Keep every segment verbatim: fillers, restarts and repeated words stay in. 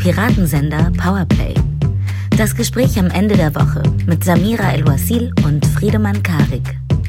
Piratensender Powerplay. Das Gespräch am Ende der Woche mit Samira El-Wasil und Friedemann Karik.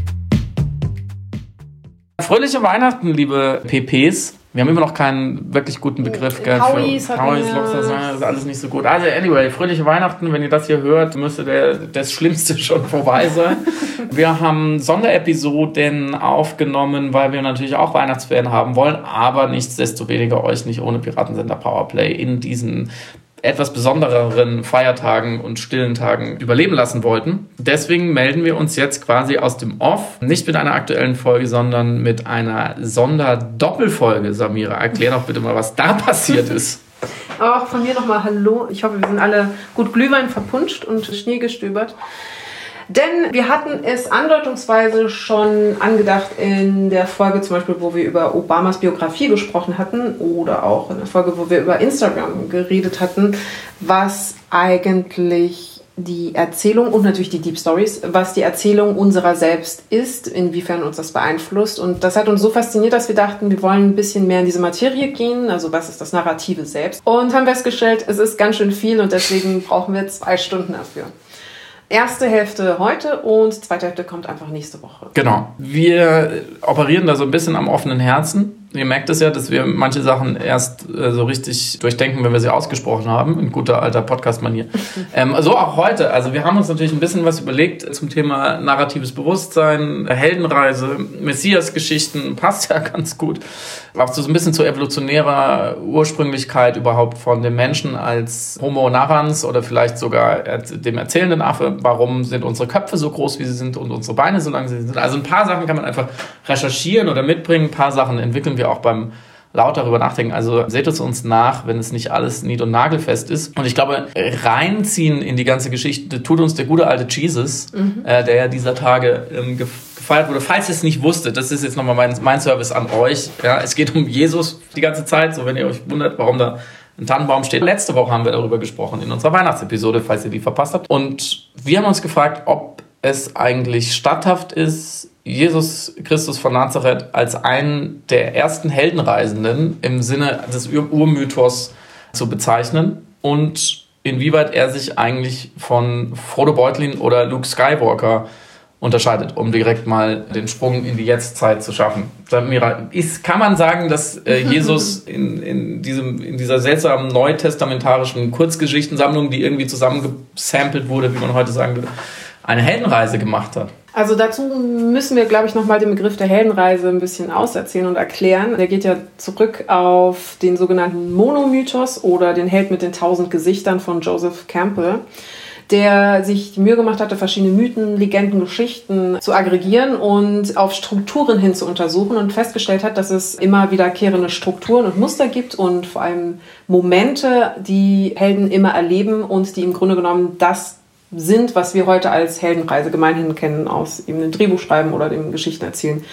Fröhliche Weihnachten, liebe P Ps. Wir haben immer noch keinen wirklich guten Begriff. Gell, Pauis, für Pauis, Lobster, das ist alles nicht so gut. Also anyway, fröhliche Weihnachten. Wenn ihr das hier hört, müsste der, das Schlimmste schon vorbei sein. Wir haben Sonderepisoden aufgenommen, weil wir natürlich auch Weihnachtsferien haben wollen, aber nichtsdestoweniger euch nicht ohne Piratensender Powerplay in diesen etwas besondereren Feiertagen und stillen Tagen überleben lassen wollten. Deswegen melden wir uns jetzt quasi aus dem Off, nicht mit einer aktuellen Folge, sondern mit einer Sonderdoppelfolge. Samira, erklär doch bitte mal, was da passiert ist. Auch von mir nochmal Hallo. Ich hoffe, wir sind alle gut Glühwein verpunscht und Schnee gestöbert. Denn wir hatten es andeutungsweise schon angedacht in der Folge zum Beispiel, wo wir über Obamas Biografie gesprochen hatten oder auch in der Folge, wo wir über Instagram geredet hatten, was eigentlich die Erzählung und natürlich die Deep Stories, was die Erzählung unserer selbst ist, inwiefern uns das beeinflusst. Und das hat uns so fasziniert, dass wir dachten, wir wollen ein bisschen mehr in diese Materie gehen, also was ist das Narrative selbst. Und haben festgestellt, es ist ganz schön viel und deswegen brauchen wir zwei Stunden dafür. Erste Hälfte heute und zweite Hälfte kommt einfach nächste Woche. Genau. Wir operieren da so ein bisschen am offenen Herzen. Ihr merkt es ja, dass wir manche Sachen erst äh, so richtig durchdenken, wenn wir sie ausgesprochen haben, in guter alter Podcast-Manier. ähm, so auch heute. Also wir haben uns natürlich ein bisschen was überlegt zum Thema narratives Bewusstsein, Heldenreise, Messias-Geschichten, passt ja ganz gut. Auch so ein bisschen zu evolutionärer Ursprünglichkeit überhaupt von dem Menschen als Homo narrans oder vielleicht sogar dem erzählenden Affe. Warum sind unsere Köpfe so groß, wie sie sind und unsere Beine so lang, wie sie sind? Also ein paar Sachen kann man einfach recherchieren oder mitbringen. Ein paar Sachen entwickeln wir auch beim laut darüber nachdenken. Also seht es uns nach, wenn es nicht alles nied- und nagelfest ist. Und ich glaube, reinziehen in die ganze Geschichte tut uns der gute alte Jesus, mhm. äh, der ja dieser Tage ähm, gefeiert wurde. Falls ihr es nicht wusstet, das ist jetzt nochmal mein, mein Service an euch. Ja, es geht um Jesus die ganze Zeit, so wenn ihr euch wundert, warum da ein Tannenbaum steht. Letzte Woche haben wir darüber gesprochen in unserer Weihnachtsepisode, falls ihr die verpasst habt. Und wir haben uns gefragt, ob es eigentlich statthaft ist, Jesus Christus von Nazareth als einen der ersten Heldenreisenden im Sinne des Ur- Urmythos zu bezeichnen und inwieweit er sich eigentlich von Frodo Beutlin oder Luke Skywalker unterscheidet, um direkt mal den Sprung in die Jetztzeit zu schaffen. Samira, ist, kann man sagen, dass äh, Jesus in, in, diesem, in dieser seltsamen neutestamentarischen Kurzgeschichtensammlung, die irgendwie zusammengesampelt wurde, wie man heute sagen würde, eine Heldenreise gemacht hat? Also dazu müssen wir, glaube ich, nochmal den Begriff der Heldenreise ein bisschen auserzählen und erklären. Der geht ja zurück auf den sogenannten Monomythos oder den Held mit den tausend Gesichtern von Joseph Campbell, der sich die Mühe gemacht hatte, verschiedene Mythen, Legenden, Geschichten zu aggregieren und auf Strukturen hin zu untersuchen und festgestellt hat, dass es immer wiederkehrende Strukturen und Muster gibt und vor allem Momente, die Helden immer erleben und die im Grunde genommen das sind, was wir heute als Heldenreise gemeinhin kennen aus eben dem Drehbuchschreiben oder dem Geschichtenerzählen.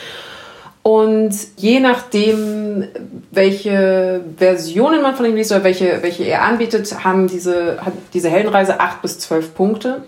Und je nachdem, welche Versionen man von ihm liest oder welche, welche er anbietet, haben diese, hat diese Heldenreise acht bis zwölf Punkte.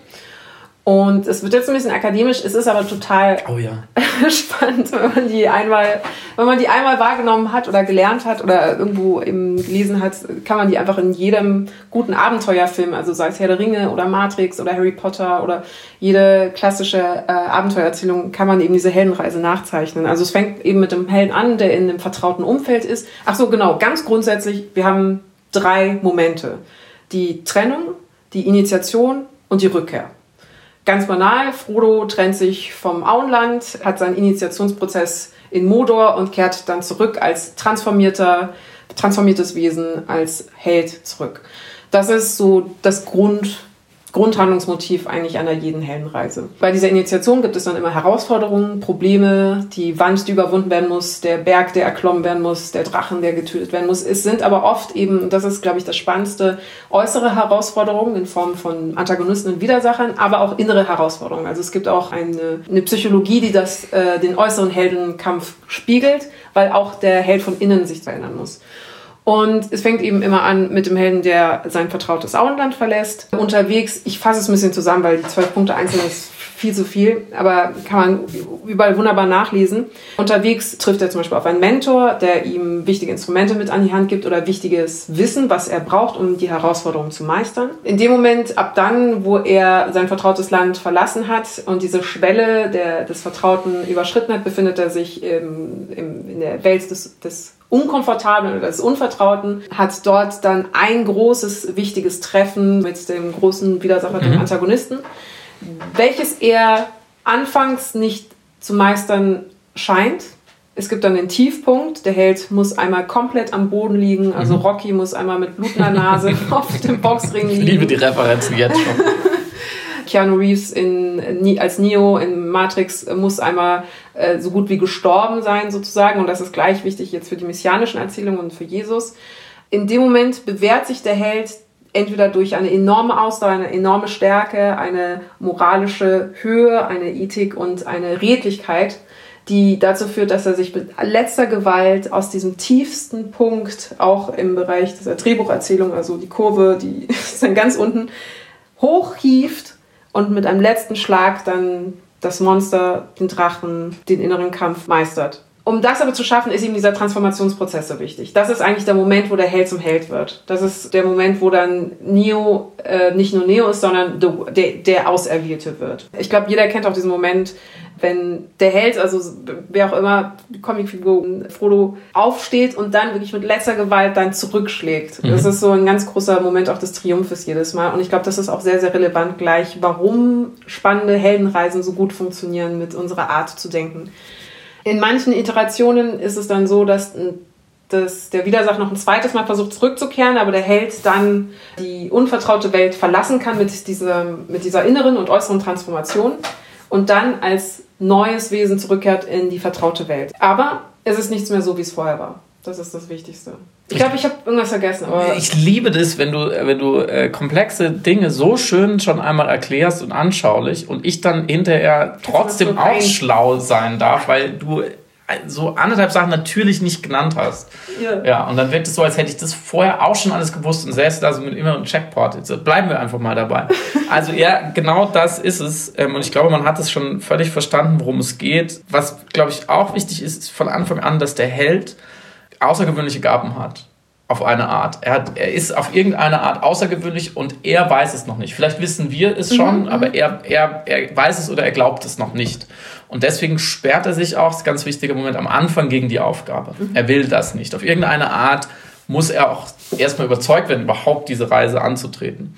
Und es wird jetzt ein bisschen akademisch, es ist aber total oh ja. spannend, wenn man die einmal, wenn man die einmal wahrgenommen hat oder gelernt hat oder irgendwo eben gelesen hat, kann man die einfach in jedem guten Abenteuerfilm, also sei es Herr der Ringe oder Matrix oder Harry Potter oder jede klassische äh, Abenteuererzählung, kann man eben diese Heldenreise nachzeichnen. Also es fängt eben mit dem Helden an, der in einem vertrauten Umfeld ist. Ach so, genau, ganz grundsätzlich, wir haben drei Momente. Die Trennung, die Initiation und die Rückkehr. Ganz banal, Frodo trennt sich vom Auenland, hat seinen Initiationsprozess in Mordor und kehrt dann zurück als transformierter, transformiertes Wesen, als Held zurück. Das ist so das Grund, Grundhandlungsmotiv eigentlich einer jeden Heldenreise. Bei dieser Initiation gibt es dann immer Herausforderungen, Probleme, die Wand, die überwunden werden muss, der Berg, der erklommen werden muss, der Drachen, der getötet werden muss. Es sind aber oft eben, das ist, glaube ich, das Spannendste, äußere Herausforderungen in Form von Antagonisten und Widersachern, aber auch innere Herausforderungen. Also es gibt auch eine, eine Psychologie, die das, äh, den äußeren Heldenkampf spiegelt, weil auch der Held von innen sich verändern muss. Und es fängt eben immer an mit dem Helden, der sein vertrautes Auenland verlässt. Unterwegs, ich fasse es ein bisschen zusammen, weil die zwölf Punkte einzeln ist viel zu viel, aber kann man überall wunderbar nachlesen. Unterwegs trifft er zum Beispiel auf einen Mentor, der ihm wichtige Instrumente mit an die Hand gibt oder wichtiges Wissen, was er braucht, um die Herausforderungen zu meistern. In dem Moment, ab dann, wo er sein vertrautes Land verlassen hat und diese Schwelle der, des Vertrauten überschritten hat, befindet er sich im, im, in der Welt des, des Unkomfortablen oder des Unvertrauten, hat dort dann ein großes, wichtiges Treffen mit dem großen Widersacher, dem Antagonisten, welches er anfangs nicht zu meistern scheint. Es gibt dann den Tiefpunkt, der Held muss einmal komplett am Boden liegen, also Rocky muss einmal mit blutender Nase auf dem Boxring liegen. Ich liebe die Referenzen jetzt schon. Keanu Reeves in, als Neo in Matrix muss einmal äh, so gut wie gestorben sein sozusagen, und das ist gleich wichtig jetzt für die messianischen Erzählungen und für Jesus. In dem Moment bewährt sich der Held entweder durch eine enorme Ausdauer, eine enorme Stärke, eine moralische Höhe, eine Ethik und eine Redlichkeit, die dazu führt, dass er sich mit letzter Gewalt aus diesem tiefsten Punkt, auch im Bereich dieser Drehbucherzählung, also die Kurve, die ist dann ganz unten, hochhieft und mit einem letzten Schlag dann das Monster, den Drachen, den inneren Kampf meistert. Um das aber zu schaffen, ist ihm dieser Transformationsprozess so wichtig. Das ist eigentlich der Moment, wo der Held zum Held wird. Das ist der Moment, wo dann Neo äh, nicht nur Neo ist, sondern der, der Auserwählte wird. Ich glaube, jeder kennt auch diesen Moment, wenn der Held, also wer auch immer, die Comicfigur Frodo, aufsteht und dann wirklich mit letzter Gewalt dann zurückschlägt. Mhm. Das ist so ein ganz großer Moment auch des Triumphes jedes Mal. Und ich glaube, das ist auch sehr, sehr relevant gleich, warum spannende Heldenreisen so gut funktionieren mit unserer Art zu denken. In manchen Iterationen ist es dann so, dass, dass der Widersacher noch ein zweites Mal versucht zurückzukehren, aber der Held dann die unvertraute Welt verlassen kann mit dieser, mit dieser inneren und äußeren Transformation und dann als neues Wesen zurückkehrt in die vertraute Welt. Aber es ist nichts mehr so, wie es vorher war. Das ist das Wichtigste. Ich glaube, ich habe irgendwas vergessen. Aber ich liebe das, wenn du, wenn du äh, komplexe Dinge so schön schon einmal erklärst und anschaulich und ich dann hinterher trotzdem auch schlau sein darf, weil du so anderthalb Sachen natürlich nicht genannt hast. Ja. Ja, und dann wirkt es so, als hätte ich das vorher auch schon alles gewusst und säße da so mit immer einem Checkpoint. Jetzt bleiben wir einfach mal dabei. Also ja, genau das ist es. Und ich glaube, man hat es schon völlig verstanden, worum es geht. Was, glaube ich, auch wichtig ist, ist von Anfang an, dass der Held außergewöhnliche Gaben hat, auf eine Art. Er, hat, er ist auf irgendeine Art außergewöhnlich und er weiß es noch nicht. Vielleicht wissen wir es schon, mhm. aber er, er, er weiß es oder er glaubt es noch nicht. Und deswegen sperrt er sich auch, das ist ein ganz wichtiger Moment, am Anfang gegen die Aufgabe. Mhm. Er will das nicht. Auf irgendeine Art muss er auch erstmal überzeugt werden, überhaupt diese Reise anzutreten.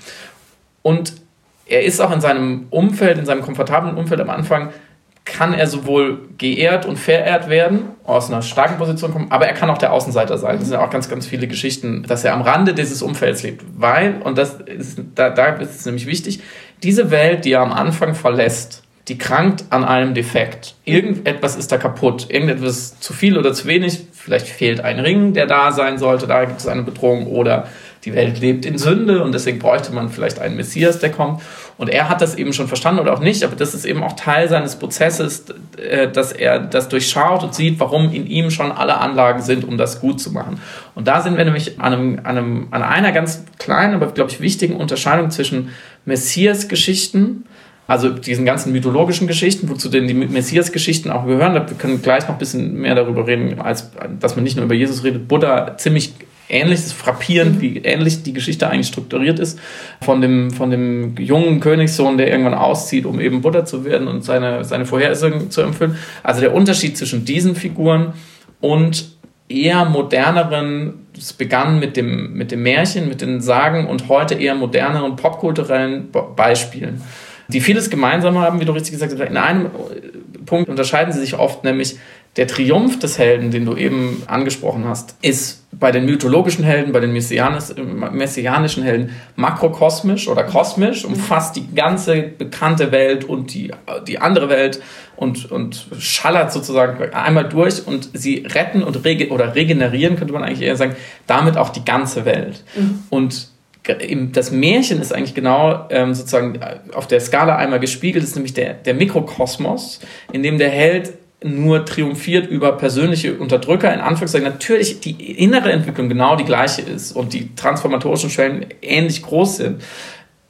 Und er ist auch in seinem Umfeld, in seinem komfortablen Umfeld am Anfang, kann er sowohl geehrt und verehrt werden, aus einer starken Position kommen, aber er kann auch der Außenseiter sein. Das sind ja auch ganz, ganz viele Geschichten, dass er am Rande dieses Umfelds lebt. Weil, und das ist, da, da ist es nämlich wichtig, diese Welt, die er am Anfang verlässt, die krankt an einem Defekt. Irgendetwas ist da kaputt, irgendetwas zu viel oder zu wenig, vielleicht fehlt ein Ring, der da sein sollte, da gibt es eine Bedrohung, oder die Welt lebt in Sünde und deswegen bräuchte man vielleicht einen Messias, der kommt. Und er hat das eben schon verstanden oder auch nicht, aber das ist eben auch Teil seines Prozesses, dass er das durchschaut und sieht, warum in ihm schon alle Anlagen sind, um das gut zu machen. Und da sind wir nämlich an, einem, an, einem, an einer ganz kleinen, aber glaube ich wichtigen Unterscheidung zwischen Messias-Geschichten, also diesen ganzen mythologischen Geschichten, wozu denn die Messias-Geschichten auch gehören. Wir können gleich noch ein bisschen mehr darüber reden, als dass man nicht nur über Jesus redet. Buddha ziemlich ähnlich, es ist frappierend, wie ähnlich die Geschichte eigentlich strukturiert ist, von dem, von dem jungen Königssohn, der irgendwann auszieht, um eben Buddha zu werden und seine, seine Vorhersagen zu erfüllen. Also der Unterschied zwischen diesen Figuren und eher moderneren, es begann mit dem, mit dem Märchen, mit den Sagen und heute eher moderneren popkulturellen Beispielen, die vieles gemeinsam haben, wie du richtig gesagt hast. In einem Punkt unterscheiden sie sich oft, nämlich der Triumph des Helden, den du eben angesprochen hast, ist bei den mythologischen Helden, bei den messianischen Helden makrokosmisch oder kosmisch, umfasst die ganze bekannte Welt und die, die andere Welt und, und schallert sozusagen einmal durch, und sie retten und rege, oder regenerieren, könnte man eigentlich eher sagen, damit auch die ganze Welt. Mhm. Und das Märchen ist eigentlich genau ähm, sozusagen auf der Skala einmal gespiegelt, ist nämlich der, der Mikrokosmos, in dem der Held nur triumphiert über persönliche Unterdrücker, in Anführungszeichen. Natürlich die innere Entwicklung genau die gleiche ist und die transformatorischen Schwellen ähnlich groß sind.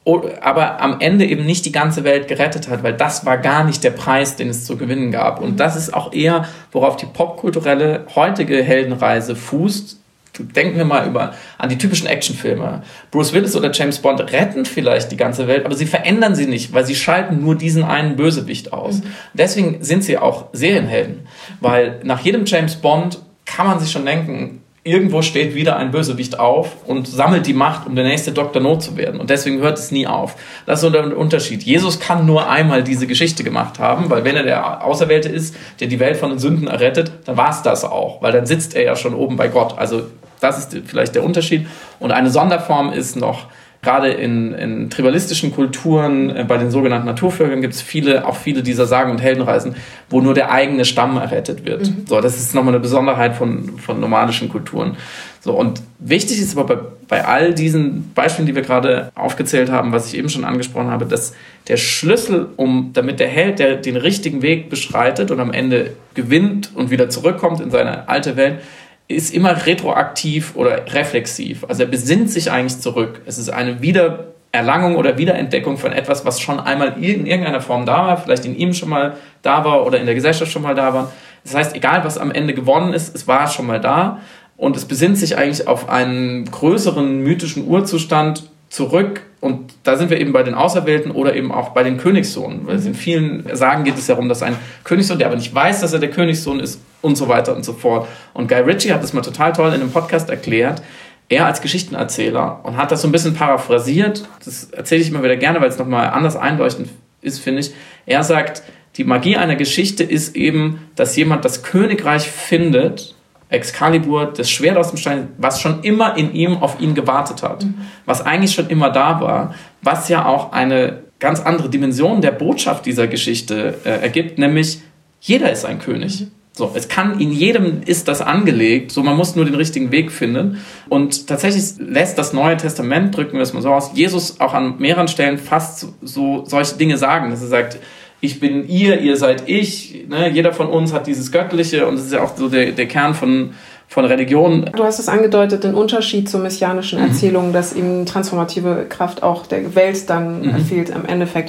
aber am Ende eben nicht die ganze Welt gerettet hat, weil das war gar nicht der Preis, den es zu gewinnen gab. Und das ist auch eher, worauf die popkulturelle heutige Heldenreise fußt. Denken wir mal über, an die typischen Actionfilme. Bruce Willis oder James Bond retten vielleicht die ganze Welt, aber sie verändern sie nicht, weil sie schalten nur diesen einen Bösewicht aus. Mhm. Deswegen sind sie auch Serienhelden, weil nach jedem James Bond kann man sich schon denken, irgendwo steht wieder ein Bösewicht auf und sammelt die Macht, um der nächste Doktor No zu werden. Und deswegen hört es nie auf. Das ist so der Unterschied. Jesus kann nur einmal diese Geschichte gemacht haben, weil wenn er der Auserwählte ist, der die Welt von den Sünden errettet, dann war es das auch, weil dann sitzt er ja schon oben bei Gott. Also das ist vielleicht der Unterschied. Und eine Sonderform ist noch, gerade in, in tribalistischen Kulturen, äh, bei den sogenannten Naturvölkern gibt es viele, auch viele dieser Sagen- und Heldenreisen, wo nur der eigene Stamm errettet wird. Mhm. So, das ist nochmal eine Besonderheit von, von nomadischen Kulturen. So, und wichtig ist aber bei, bei all diesen Beispielen, die wir gerade aufgezählt haben, was ich eben schon angesprochen habe, dass der Schlüssel, um, damit der Held, der den richtigen Weg beschreitet und am Ende gewinnt und wieder zurückkommt in seine alte Welt, ist immer retroaktiv oder reflexiv. Also er besinnt sich eigentlich zurück. Es ist eine Wiedererlangung oder Wiederentdeckung von etwas, was schon einmal in irgendeiner Form da war, vielleicht in ihm schon mal da war oder in der Gesellschaft schon mal da war. Das heißt, egal was am Ende gewonnen ist, es war schon mal da und es besinnt sich eigentlich auf einen größeren mythischen Urzustand zurück. Und da sind wir eben bei den Auserwählten oder eben auch bei den Königssohnen. Weil es in vielen Sagen geht es darum, dass ein Königssohn, der aber nicht weiß, dass er der Königssohn ist und so weiter und so fort. Und Guy Ritchie hat das mal total toll in einem Podcast erklärt, er als Geschichtenerzähler, und hat das so ein bisschen paraphrasiert. Das erzähle ich immer wieder gerne, weil es nochmal anders einleuchtend ist, finde ich. Er sagt, die Magie einer Geschichte ist eben, dass jemand das Königreich findet, Excalibur, das Schwert aus dem Stein, was schon immer in ihm auf ihn gewartet hat, mhm. was eigentlich schon immer da war, was ja auch eine ganz andere Dimension der Botschaft dieser Geschichte äh, ergibt, nämlich jeder ist ein König. Mhm. So, es kann, in jedem ist das angelegt, so man muss nur den richtigen Weg finden. Und tatsächlich lässt das Neue Testament, drücken wir es mal so aus, Jesus auch an mehreren Stellen fast so, so solche Dinge sagen, dass er sagt, ich bin ihr, ihr seid ich, ne? Jeder von uns hat dieses Göttliche und das ist ja auch so der, der Kern von, von Religion. Du hast es angedeutet, den Unterschied zur messianischen mhm. Erzählung, dass eben transformative Kraft auch der Welt dann mhm. fehlt im Endeffekt.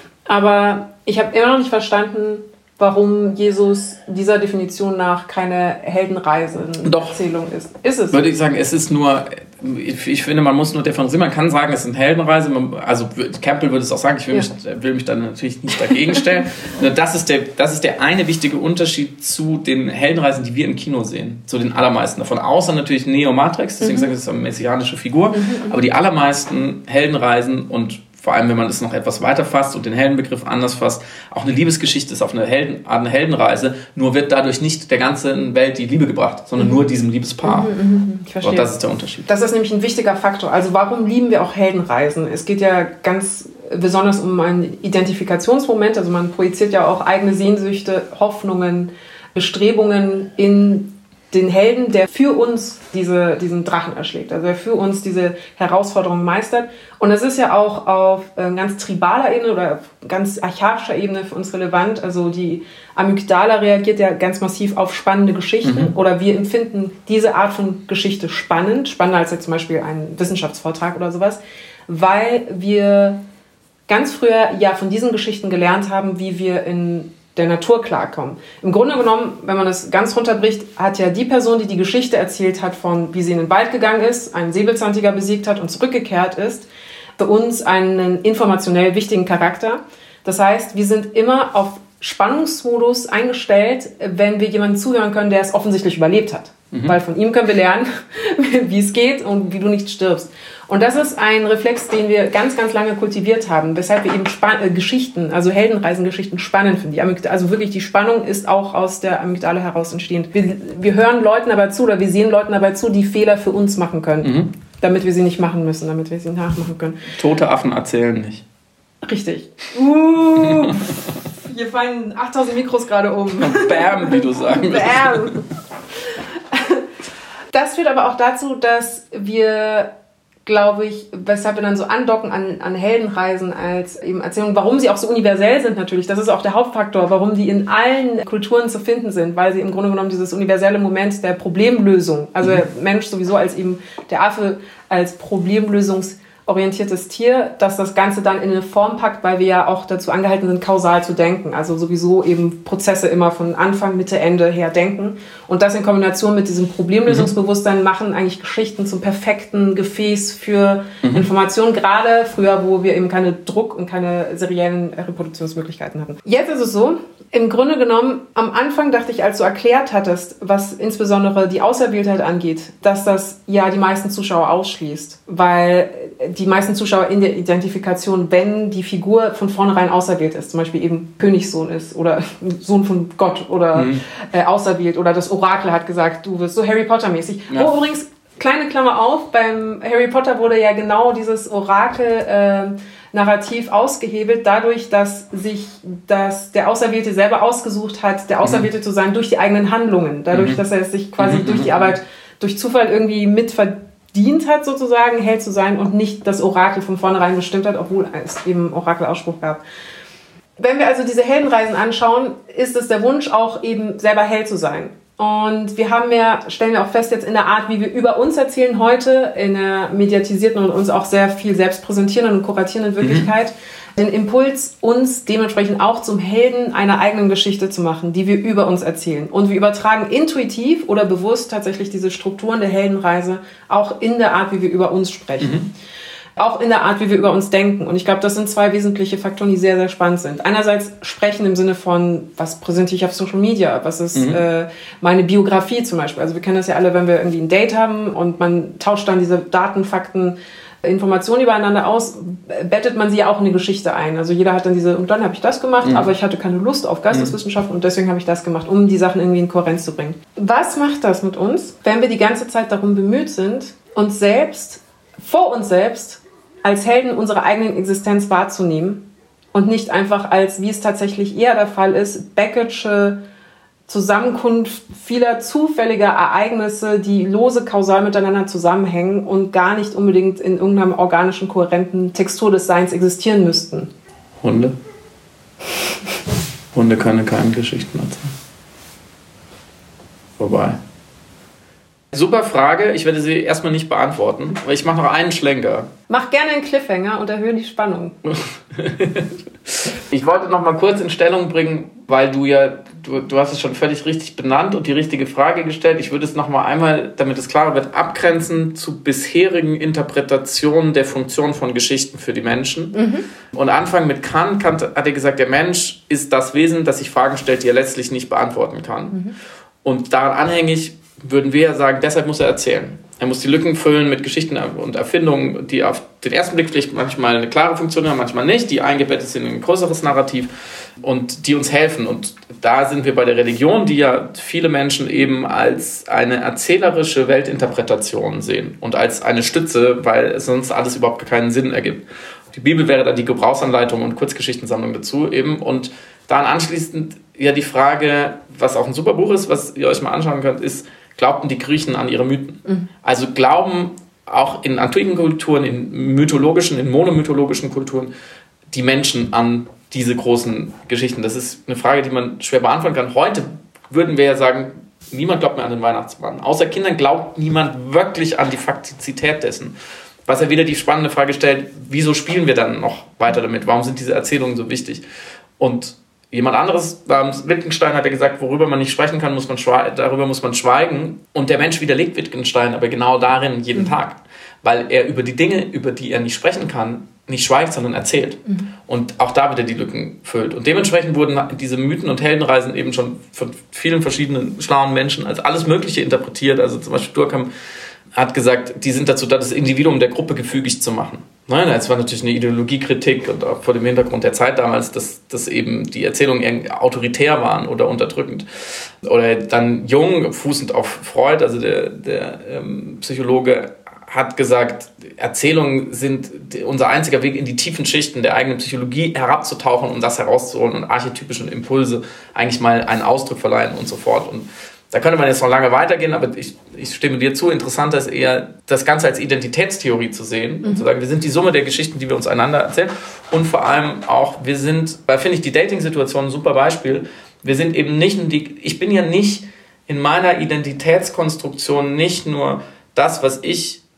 Aber ich habe immer noch nicht verstanden, warum Jesus dieser Definition nach keine Heldenreisen-Erzählung ist. Ist es? Würde ich sagen, es ist nur, ich, ich finde, man muss nur differenzieren. Man kann sagen, es sind Heldenreisen. Also Campbell würde es auch sagen, ich will, ja. mich, will mich dann natürlich nicht dagegen stellen. das, ist der, das ist der eine wichtige Unterschied zu den Heldenreisen, die wir im Kino sehen. Zu den allermeisten davon. Außer natürlich Neo Matrix, deswegen mhm. sage ich, das ist eine messianische Figur. Mhm. Aber die allermeisten Heldenreisen und vor allem, wenn man es noch etwas weiter fasst und den Heldenbegriff anders fasst, auch eine Liebesgeschichte ist auf eine, Helden, eine Heldenreise, nur wird dadurch nicht der ganzen Welt die Liebe gebracht, sondern mhm. nur diesem Liebespaar. Mhm, mhm, ich verstehe. Und das ist der Unterschied. Das ist nämlich ein wichtiger Faktor. Also warum lieben wir auch Heldenreisen? Es geht ja ganz besonders um einen Identifikationsmoment, also man projiziert ja auch eigene Sehnsüchte, Hoffnungen, Bestrebungen in den Helden, der für uns diese, diesen Drachen erschlägt, also der für uns diese Herausforderung meistert. Und das ist ja auch auf äh, ganz tribaler Ebene oder ganz archaischer Ebene für uns relevant. Also die Amygdala reagiert ja ganz massiv auf spannende Geschichten mhm. oder wir empfinden diese Art von Geschichte spannend, spannender als jetzt zum Beispiel ein Wissenschaftsvortrag oder sowas, weil wir ganz früher ja von diesen Geschichten gelernt haben, wie wir in der Natur klarkommen. Im Grunde genommen, wenn man das ganz runterbricht, hat ja die Person, die die Geschichte erzählt hat, von wie sie in den Wald gegangen ist, einen Säbelzahntiger besiegt hat und zurückgekehrt ist, für uns einen informationell wichtigen Charakter. Das heißt, wir sind immer auf Spannungsmodus eingestellt, wenn wir jemandem zuhören können, der es offensichtlich überlebt hat. Mhm. Weil von ihm können wir lernen, wie es geht und wie du nicht stirbst. Und das ist ein Reflex, den wir ganz, ganz lange kultiviert haben, weshalb wir eben Span- äh, Geschichten, also Heldenreisengeschichten spannend finden. Die Amygdala, also wirklich die Spannung ist auch aus der Amygdala heraus entstehend. Wir, wir hören Leuten dabei zu oder wir sehen Leuten dabei zu, die Fehler für uns machen können, mhm. damit wir sie nicht machen müssen, damit wir sie nachmachen können. Tote Affen erzählen nicht. Richtig. Uh, hier fallen achttausend Mikros gerade um. Bam, wie du sagen willst. Bam. Das führt aber auch dazu, dass wir, glaube ich, weshalb wir dann so andocken an, an Heldenreisen als eben Erzählungen, warum sie auch so universell sind natürlich. Das ist auch der Hauptfaktor, warum die in allen Kulturen zu finden sind, weil sie im Grunde genommen dieses universelle Moment der Problemlösung, also der Mensch sowieso als eben der Affe als Problemlösungs orientiertes Tier, das das Ganze dann in eine Form packt, weil wir ja auch dazu angehalten sind, kausal zu denken. Also sowieso eben Prozesse immer von Anfang, Mitte, Ende her denken. Und das in Kombination mit diesem Problemlösungsbewusstsein machen eigentlich Geschichten zum perfekten Gefäß für mhm. Informationen, gerade früher, wo wir eben keine Druck- und keine seriellen Reproduktionsmöglichkeiten hatten. Jetzt ist es so, im Grunde genommen, am Anfang dachte ich, als du erklärt hattest, was insbesondere die Auserwähltheit angeht, dass das ja die meisten Zuschauer ausschließt, weil die meisten Zuschauer in der Identifikation, wenn die Figur von vornherein auserwählt ist, zum Beispiel eben Königssohn ist oder Sohn von Gott oder mhm. äh, auserwählt oder das Orakel hat gesagt, du wirst so Harry Potter-mäßig. Ja. Oh, übrigens, kleine Klammer auf, beim Harry Potter wurde ja genau dieses Orakel äh, Narrativ ausgehebelt, dadurch, dass sich das, der Auserwählte selber ausgesucht hat, der Auserwählte mhm. zu sein durch die eigenen Handlungen. Dadurch, mhm. dass er es sich quasi mhm. durch die Arbeit, durch Zufall irgendwie mit verdient hat, sozusagen, Held zu sein und nicht das Orakel von vornherein bestimmt hat, obwohl es eben Orakelausspruch gab. Wenn wir also diese Heldenreisen anschauen, ist es der Wunsch auch eben selber Held zu sein. Und wir haben ja, stellen wir auch fest jetzt in der Art, wie wir über uns erzählen heute, in der mediatisierten und uns auch sehr viel selbst präsentierenden und kuratierenden Wirklichkeit, mhm. den Impuls, uns dementsprechend auch zum Helden einer eigenen Geschichte zu machen, die wir über uns erzählen. Und wir übertragen intuitiv oder bewusst tatsächlich diese Strukturen der Heldenreise auch in der Art, wie wir über uns sprechen. Mhm. Auch in der Art, wie wir über uns denken. Und ich glaube, das sind zwei wesentliche Faktoren, die sehr, sehr spannend sind. Einerseits sprechen im Sinne von, was präsentiere ich auf Social Media? Was ist mhm. äh, meine Biografie zum Beispiel? Also wir kennen das ja alle, wenn wir irgendwie ein Date haben und man tauscht dann diese Daten, Fakten, Informationen übereinander aus, bettet man sie ja auch in eine Geschichte ein. Also jeder hat dann diese, und dann habe ich das gemacht, mhm. aber ich hatte keine Lust auf Geisteswissenschaften und deswegen habe ich das gemacht, um die Sachen irgendwie in Kohärenz zu bringen. Was macht das mit uns, wenn wir die ganze Zeit darum bemüht sind, uns selbst, vor uns selbst, als Helden unserer eigenen Existenz wahrzunehmen und nicht einfach als, wie es tatsächlich eher der Fall ist, Beckett'sche Zusammenkunft vieler zufälliger Ereignisse, die lose kausal miteinander zusammenhängen und gar nicht unbedingt in irgendeiner organischen, kohärenten Textur des Seins existieren müssten. Hunde? Hunde können keine Geschichten erzählen. Vorbei. Super Frage, ich werde sie erstmal nicht beantworten, aber ich mache noch einen Schlenker. Mach gerne einen Cliffhanger und erhöhe die Spannung. Ich wollte noch mal kurz in Stellung bringen, weil du ja, du, du hast es schon völlig richtig benannt und die richtige Frage gestellt. Ich würde es noch mal einmal, damit es klarer wird, abgrenzen zu bisherigen Interpretationen der Funktion von Geschichten für die Menschen. Mhm. Und anfangen mit Kant. Kant hat ja gesagt, der Mensch ist das Wesen, das sich Fragen stellt, die er letztlich nicht beantworten kann. Mhm. Und daran anhängig würden wir ja sagen, deshalb muss er erzählen. Er muss die Lücken füllen mit Geschichten und Erfindungen, die auf den ersten Blick vielleicht manchmal eine klare Funktion haben, manchmal nicht, die eingebettet sind in ein größeres Narrativ und die uns helfen. Und da sind wir bei der Religion, die ja viele Menschen eben als eine erzählerische Weltinterpretation sehen und als eine Stütze, weil es sonst alles überhaupt keinen Sinn ergibt. Die Bibel wäre dann die Gebrauchsanleitung und Kurzgeschichtensammlung dazu eben. Und dann anschließend ja die Frage, was auch ein super Buch ist, was ihr euch mal anschauen könnt, ist, glaubten die Griechen an ihre Mythen? Mhm. Also glauben auch in antiken Kulturen, in mythologischen, in monomythologischen Kulturen die Menschen an diese großen Geschichten? Das ist eine Frage, die man schwer beantworten kann. Heute würden wir ja sagen, niemand glaubt mehr an den Weihnachtsmann. Außer Kindern glaubt niemand wirklich an die Faktizität dessen. Was ja wieder die spannende Frage stellt, wieso spielen wir dann noch weiter damit? Warum sind diese Erzählungen so wichtig? Und jemand anderes, Wittgenstein hat ja gesagt, worüber man nicht sprechen kann, muss man schwe- darüber muss man schweigen. Und der Mensch widerlegt Wittgenstein aber genau darin jeden mhm. Tag. Weil er über die Dinge, über die er nicht sprechen kann, nicht schweigt, sondern erzählt. Mhm. Und auch da wieder die Lücken füllt. Und dementsprechend wurden diese Mythen und Heldenreisen eben schon von vielen verschiedenen schlauen Menschen als alles Mögliche interpretiert. Also zum Beispiel Durkheim hat gesagt, die sind dazu da, das Individuum der Gruppe gefügig zu machen. Nein, es war natürlich eine Ideologiekritik und auch vor dem Hintergrund der Zeit damals, dass, dass eben die Erzählungen autoritär waren oder unterdrückend. Oder dann Jung, fußend auf Freud, also der, der ähm, Psychologe, hat gesagt, Erzählungen sind unser einziger Weg, in die tiefen Schichten der eigenen Psychologie herabzutauchen, um das herauszuholen und archetypischen Impulse eigentlich mal einen Ausdruck verleihen und so fort. Und da könnte man jetzt noch lange weitergehen, aber ich, ich stimme dir zu. Interessanter ist eher, das Ganze als Identitätstheorie zu sehen. Mhm. Und zu sagen, wir sind die Summe der Geschichten, die wir uns einander erzählen. Und vor allem auch, wir sind, da finde ich die Dating-Situation ein super Beispiel. Wir sind eben nicht, die, ich bin ja nicht in meiner Identitätskonstruktion nicht nur das, was ich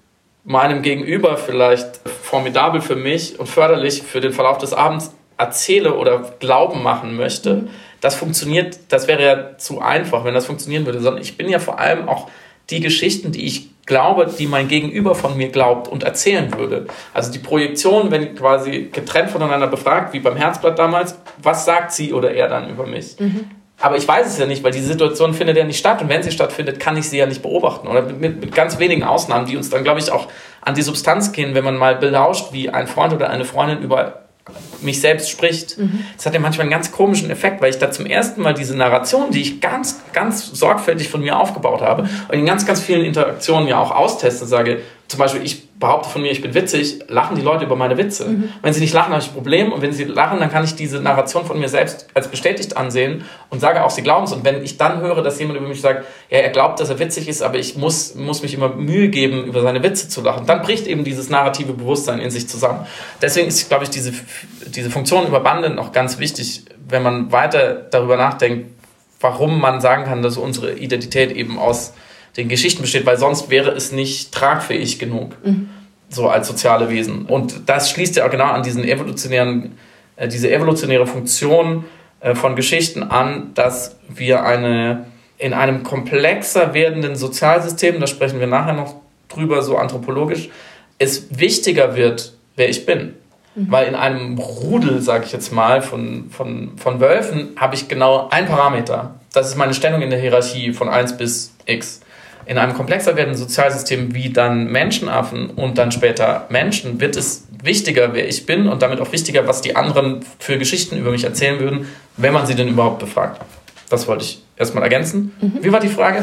meinem Gegenüber vielleicht formidabel für mich und förderlich für den Verlauf des Abends erzähle oder glauben machen möchte, mhm. das funktioniert, das wäre ja zu einfach, wenn das funktionieren würde, sondern ich bin ja vor allem auch die Geschichten, die ich glaube, die mein Gegenüber von mir glaubt und erzählen würde. Also die Projektion, wenn quasi getrennt voneinander befragt, wie beim Herzblatt damals, was sagt sie oder er dann über mich? Mhm. Aber ich weiß es ja nicht, weil die Situation findet ja nicht statt. Und wenn sie stattfindet, kann ich sie ja nicht beobachten. Oder mit, mit ganz wenigen Ausnahmen, die uns dann, glaube ich, auch an die Substanz gehen, wenn man mal belauscht, wie ein Freund oder eine Freundin über mich selbst spricht. Mhm. Das hat ja manchmal einen ganz komischen Effekt, weil ich da zum ersten Mal diese Narration, die ich ganz, ganz sorgfältig von mir aufgebaut habe und in ganz, ganz vielen Interaktionen ja auch austeste, sage, zum Beispiel, ich behaupte von mir, ich bin witzig, lachen die Leute über meine Witze. Mhm. Wenn sie nicht lachen, habe ich ein Problem. Und wenn sie lachen, dann kann ich diese Narration von mir selbst als bestätigt ansehen und sage auch, sie glauben es. Und wenn ich dann höre, dass jemand über mich sagt, ja, er glaubt, dass er witzig ist, aber ich muss, muss mich immer Mühe geben, über seine Witze zu lachen, dann bricht eben dieses narrative Bewusstsein in sich zusammen. Deswegen ist, glaube ich, diese, diese Funktion über Bande noch ganz wichtig, wenn man weiter darüber nachdenkt, warum man sagen kann, dass unsere Identität eben aus den Geschichten besteht, weil sonst wäre es nicht tragfähig genug, mhm. so als soziale Wesen. Und das schließt ja auch genau an diesen evolutionären, äh, diese evolutionäre Funktion äh, von Geschichten an, dass wir eine in einem komplexer werdenden Sozialsystem, da sprechen wir nachher noch drüber, so anthropologisch, es wichtiger wird, wer ich bin. Mhm. Weil in einem Rudel, sage ich jetzt mal, von, von, von Wölfen habe ich genau einen Parameter. Das ist meine Stellung in der Hierarchie von eins bis x. In einem komplexer werdenden Sozialsystem wie dann Menschenaffen und dann später Menschen wird es wichtiger, wer ich bin und damit auch wichtiger, was die anderen für Geschichten über mich erzählen würden, wenn man sie denn überhaupt befragt. Das wollte ich erstmal ergänzen. Mhm. Wie war die Frage?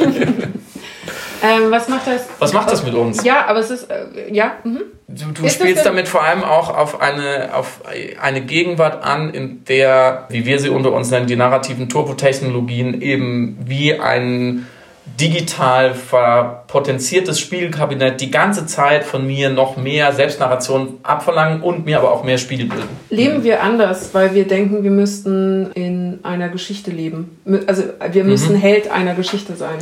ähm, was macht das? Was macht das mit uns? Ja, aber es ist, äh, ja. Mhm. Du, du spielst damit vor allem auch auf eine, auf eine Gegenwart an, in der, wie wir sie unter uns nennen, die narrativen Turbotechnologien eben wie ein digital verpotenziertes Spiegelkabinett die ganze Zeit von mir noch mehr Selbstnarration abverlangen und mir aber auch mehr Spiegel bilden. Leben wir anders, weil wir denken, wir müssten in einer Geschichte leben. Also wir müssen mhm. Held einer Geschichte sein.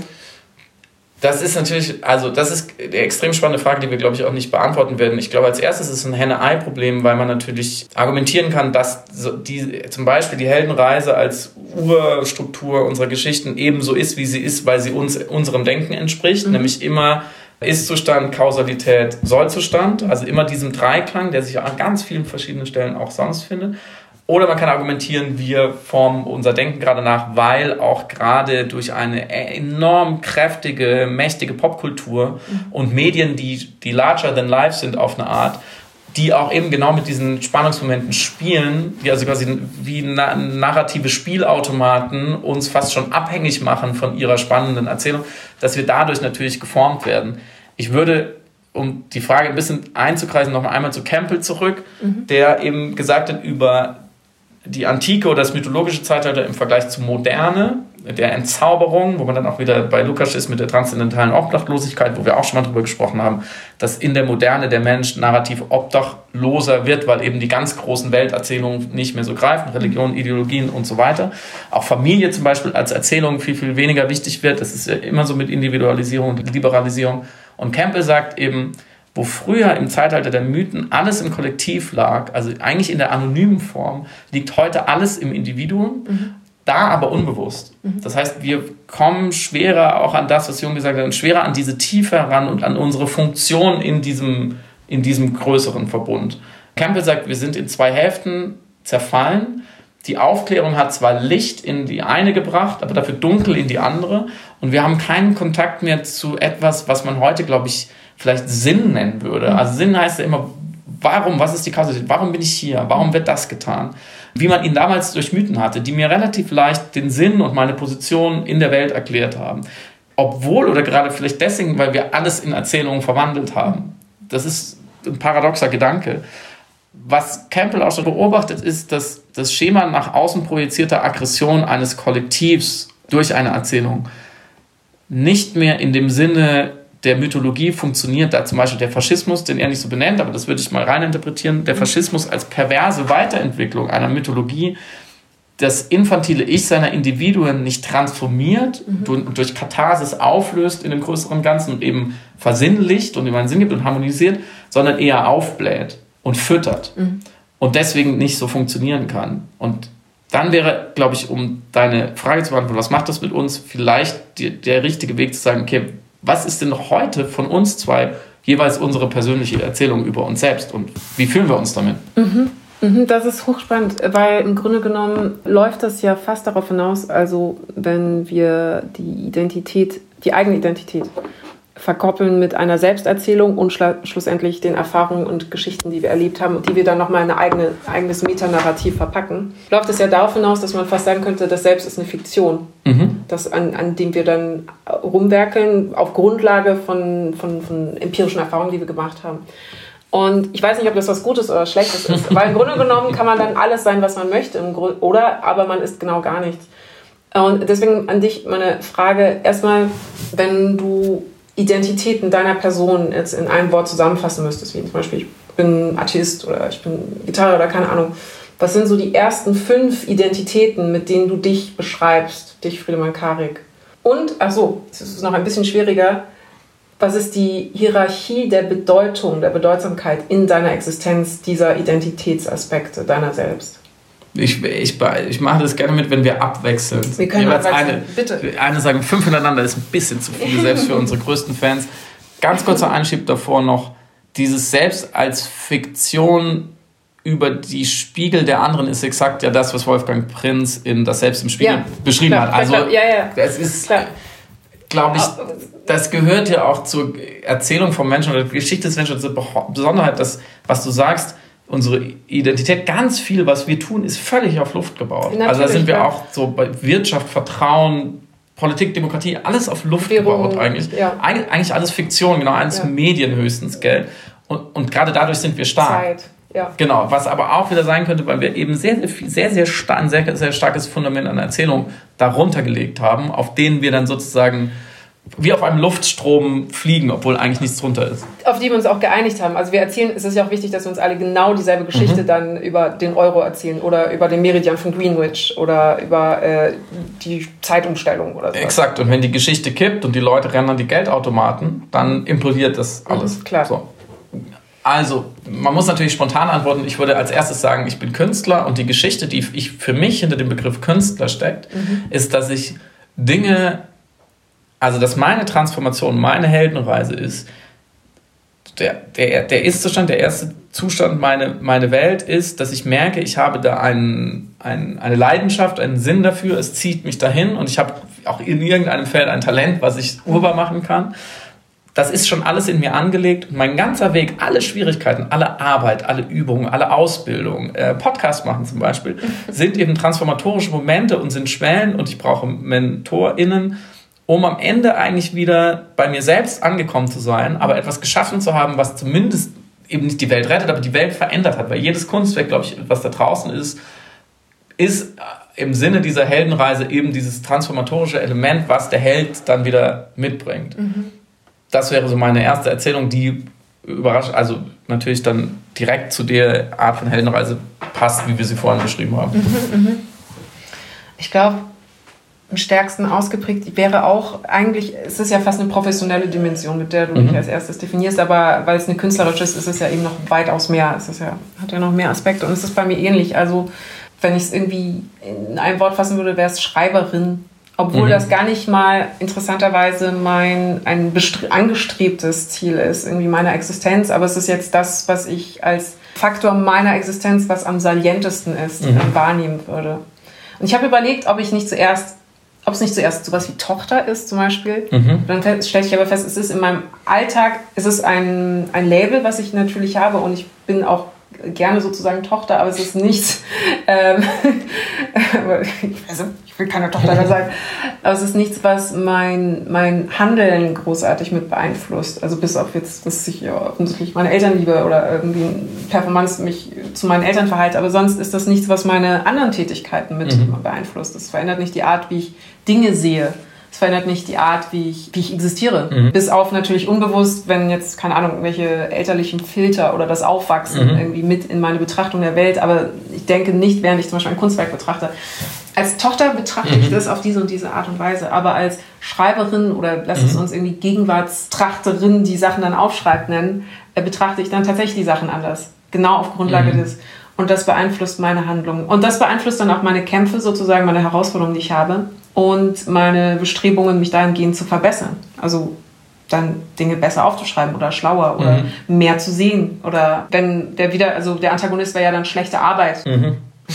Das ist natürlich, also das ist eine extrem spannende Frage, die wir, glaube ich, auch nicht beantworten werden. Ich glaube, als erstes ist es ein Henne-Ei-Problem, weil man natürlich argumentieren kann, dass die, zum Beispiel die Heldenreise als Urstruktur unserer Geschichten ebenso ist, wie sie ist, weil sie uns unserem Denken entspricht, mhm. nämlich immer Ist-Zustand, Kausalität, Soll-Zustand, also immer diesem Dreiklang, der sich an ganz vielen verschiedenen Stellen auch sonst findet. Oder man kann argumentieren, wir formen unser Denken gerade nach, weil auch gerade durch eine enorm kräftige, mächtige Popkultur mhm. und Medien, die, die larger than life sind auf eine Art, die auch eben genau mit diesen Spannungsmomenten spielen, die also quasi wie na- narrative Spielautomaten uns fast schon abhängig machen von ihrer spannenden Erzählung, dass wir dadurch natürlich geformt werden. Ich würde, um die Frage ein bisschen einzukreisen, noch einmal zu Campbell zurück, mhm. der eben gesagt hat über die Antike oder das mythologische Zeitalter im Vergleich zur Moderne, der Entzauberung, wo man dann auch wieder bei Lukács ist mit der transzendentalen Obdachlosigkeit, wo wir auch schon mal drüber gesprochen haben, dass in der Moderne der Mensch narrativ obdachloser wird, weil eben die ganz großen Welterzählungen nicht mehr so greifen, Religionen, Ideologien und so weiter. Auch Familie zum Beispiel als Erzählung viel, viel weniger wichtig wird. Das ist ja immer so mit Individualisierung und Liberalisierung. Und Campbell sagt eben, wo früher im Zeitalter der Mythen alles im Kollektiv lag, also eigentlich in der anonymen Form, liegt heute alles im Individuum, mhm. da aber unbewusst. Mhm. Das heißt, wir kommen schwerer auch an das, was Jung gesagt hat, schwerer an diese Tiefe heran und an unsere Funktion in diesem, in diesem größeren Verbund. Campbell sagt, wir sind in zwei Hälften zerfallen. Die Aufklärung hat zwar Licht in die eine gebracht, aber dafür Dunkel in die andere. Und wir haben keinen Kontakt mehr zu etwas, was man heute, glaube ich, vielleicht Sinn nennen würde. Also Sinn heißt ja immer, warum, was ist die Kausalität, warum bin ich hier, warum wird das getan? Wie man ihn damals durch Mythen hatte, die mir relativ leicht den Sinn und meine Position in der Welt erklärt haben. Obwohl oder gerade vielleicht deswegen, weil wir alles in Erzählungen verwandelt haben. Das ist ein paradoxer Gedanke. Was Campbell auch schon beobachtet, ist, dass das Schema nach außen projizierter Aggression eines Kollektivs durch eine Erzählung nicht mehr in dem Sinne der Mythologie funktioniert, da zum Beispiel der Faschismus, den er nicht so benennt, aber das würde ich mal reininterpretieren, der Faschismus als perverse Weiterentwicklung einer Mythologie, das infantile Ich seiner Individuen nicht transformiert, mhm. durch, durch Katharsis auflöst in dem größeren Ganzen und eben versinnlicht und ihm einen Sinn gibt und harmonisiert, sondern eher aufbläht und füttert mhm. und deswegen nicht so funktionieren kann. Und dann wäre, glaube ich, um deine Frage zu beantworten, was macht das mit uns, vielleicht die, der richtige Weg zu sagen, okay, was ist denn heute von uns zwei jeweils unsere persönliche Erzählung über uns selbst und wie fühlen wir uns damit? Mhm. Das ist hochspannend, weil im Grunde genommen läuft das ja fast darauf hinaus, also wenn wir die Identität, die eigene Identität verkoppeln mit einer Selbsterzählung und schla- schlussendlich den Erfahrungen und Geschichten, die wir erlebt haben und die wir dann nochmal in ein eigene, eigenes Metanarrativ verpacken, läuft es ja darauf hinaus, dass man fast sagen könnte, das Selbst ist eine Fiktion, mhm. das, an, an dem wir dann rumwerkeln auf Grundlage von, von, von empirischen Erfahrungen, die wir gemacht haben. Und ich weiß nicht, ob das was Gutes oder Schlechtes ist, weil im Grunde genommen kann man dann alles sein, was man möchte, im Grund, oder aber man ist genau gar nichts. Und deswegen an dich meine Frage, erstmal, wenn du Identitäten deiner Person jetzt in einem Wort zusammenfassen müsstest, wie zum Beispiel, ich bin Atheist oder ich bin Gitarre oder keine Ahnung, was sind so die ersten fünf Identitäten, mit denen du dich beschreibst, dich Friedemann Karik? Und, ach so, das ist noch ein bisschen schwieriger, was ist die Hierarchie der Bedeutung, der Bedeutsamkeit in deiner Existenz dieser Identitätsaspekte deiner selbst? Ich, ich, ich mache das gerne mit, wenn wir abwechseln. Wir können abwechseln, eine, bitte. Eine sagen, fünf hintereinander ist ein bisschen zu viel, selbst für unsere größten Fans. Ganz kurzer Einschieb davor noch, dieses Selbst als Fiktion über die Spiegel der anderen ist exakt ja das, was Wolfgang Prinz in Das Selbst im Spiegel ja, beschrieben klar, hat. Also klar, ja, ja. das ist, glaube ich, das gehört ja auch zur Erzählung vom Menschen oder der Geschichte des Menschen, zur Besonderheit, dass, was du sagst, unsere Identität, ganz viel, was wir tun, ist völlig auf Luft gebaut. Natürlich, also da sind wir ja. auch so bei Wirtschaft, Vertrauen, Politik, Demokratie, alles auf Luft Währung, gebaut eigentlich. Ja. Eig- eigentlich alles Fiktion, genau, alles ja. Medien höchstens, gell? Und, und gerade dadurch sind wir stark. Zeit. Ja. Genau, was aber auch wieder sein könnte, weil wir eben sehr, sehr, viel, sehr, sehr, star- ein sehr, sehr starkes Fundament an Erzählung darunter gelegt haben, auf denen wir dann sozusagen wie auf einem Luftstrom fliegen, obwohl eigentlich nichts drunter ist. Auf die wir uns auch geeinigt haben. Also wir erzählen, es ist ja auch wichtig, dass wir uns alle genau dieselbe Geschichte mhm. dann über den Euro erzählen oder über den Meridian von Greenwich oder über äh, die Zeitumstellung oder so. Exakt, und wenn die Geschichte kippt und die Leute rennen an die Geldautomaten, dann implodiert das alles. Mhm, klar. So. Also, man muss natürlich spontan antworten. Ich würde als erstes sagen, ich bin Künstler und die Geschichte, die ich für mich hinter dem Begriff Künstler steckt, mhm. ist, dass ich Dinge... Also, dass meine Transformation, meine Heldenreise ist, der, der, der Ist-Zustand, der erste Zustand, meine, meine Welt ist, dass ich merke, ich habe da einen, einen, eine Leidenschaft, einen Sinn dafür, es zieht mich dahin und ich habe auch in irgendeinem Feld ein Talent, was ich urbar machen kann. Das ist schon alles in mir angelegt und mein ganzer Weg, alle Schwierigkeiten, alle Arbeit, alle Übungen, alle Ausbildung, äh, Podcast machen zum Beispiel, sind eben transformatorische Momente und sind Schwellen und ich brauche MentorInnen, um am Ende eigentlich wieder bei mir selbst angekommen zu sein, aber etwas geschaffen zu haben, was zumindest eben nicht die Welt rettet, aber die Welt verändert hat. Weil jedes Kunstwerk, glaube ich, was da draußen ist, ist im Sinne dieser Heldenreise eben dieses transformatorische Element, was der Held dann wieder mitbringt. Mhm. Das wäre so meine erste Erzählung, die überrascht, also natürlich dann direkt zu der Art von Heldenreise passt, wie wir sie vorhin beschrieben haben. Mhm, mh. Ich glaube, am stärksten ausgeprägt wäre auch eigentlich, es ist ja fast eine professionelle Dimension, mit der du dich mhm. als erstes definierst, aber weil es eine künstlerische ist, ist es ja eben noch weitaus mehr. Es ist ja, hat ja noch mehr Aspekte und es ist bei mir ähnlich. Also wenn ich es irgendwie in ein Wort fassen würde, wäre es Schreiberin. Obwohl mhm. das gar nicht mal interessanterweise mein ein bestre- angestrebtes Ziel ist, irgendwie meiner Existenz, aber es ist jetzt das, was ich als Faktor meiner Existenz, was am salientesten ist, mhm. wahrnehmen würde. Und ich habe überlegt, ob ich nicht zuerst Ob es nicht zuerst sowas wie Tochter ist zum Beispiel. Mhm. Dann stelle ich aber fest, es ist in meinem Alltag, es ist ein, ein Label, was ich natürlich habe und ich bin auch gerne sozusagen Tochter, aber es ist nichts, ähm, also ich will keine Tochter da sein, aber es ist nichts, was mein, mein Handeln großartig mit beeinflusst. Also bis auf jetzt, dass ich ja offensichtlich meine Eltern liebe oder irgendwie Performance mich zu meinen Eltern verhalte, aber sonst ist das nichts, was meine anderen Tätigkeiten mit mhm. beeinflusst. Das verändert nicht die Art, wie ich Dinge sehe. Es verändert nicht die Art, wie ich, wie ich existiere. Mhm. Bis auf natürlich unbewusst, wenn jetzt, keine Ahnung, irgendwelche elterlichen Filter oder das Aufwachsen mhm. irgendwie mit in meine Betrachtung der Welt. Aber ich denke nicht, während ich zum Beispiel ein Kunstwerk betrachte. Als Tochter betrachte mhm. ich das auf diese und diese Art und Weise. Aber als Schreiberin oder lass es mhm. uns irgendwie Gegenwartstrachterin, die Sachen dann aufschreibt, nennen, äh, betrachte ich dann tatsächlich die Sachen anders. Genau auf Grundlage mhm. des. Und das beeinflusst meine Handlungen. Und das beeinflusst dann auch meine Kämpfe, sozusagen meine Herausforderungen, die ich habe. Und meine Bestrebungen, mich dahingehend zu verbessern. Also dann Dinge besser aufzuschreiben oder schlauer oder mhm. mehr zu sehen. Oder wenn der wieder, also der Antagonist wäre ja dann schlechte Arbeit. Mhm.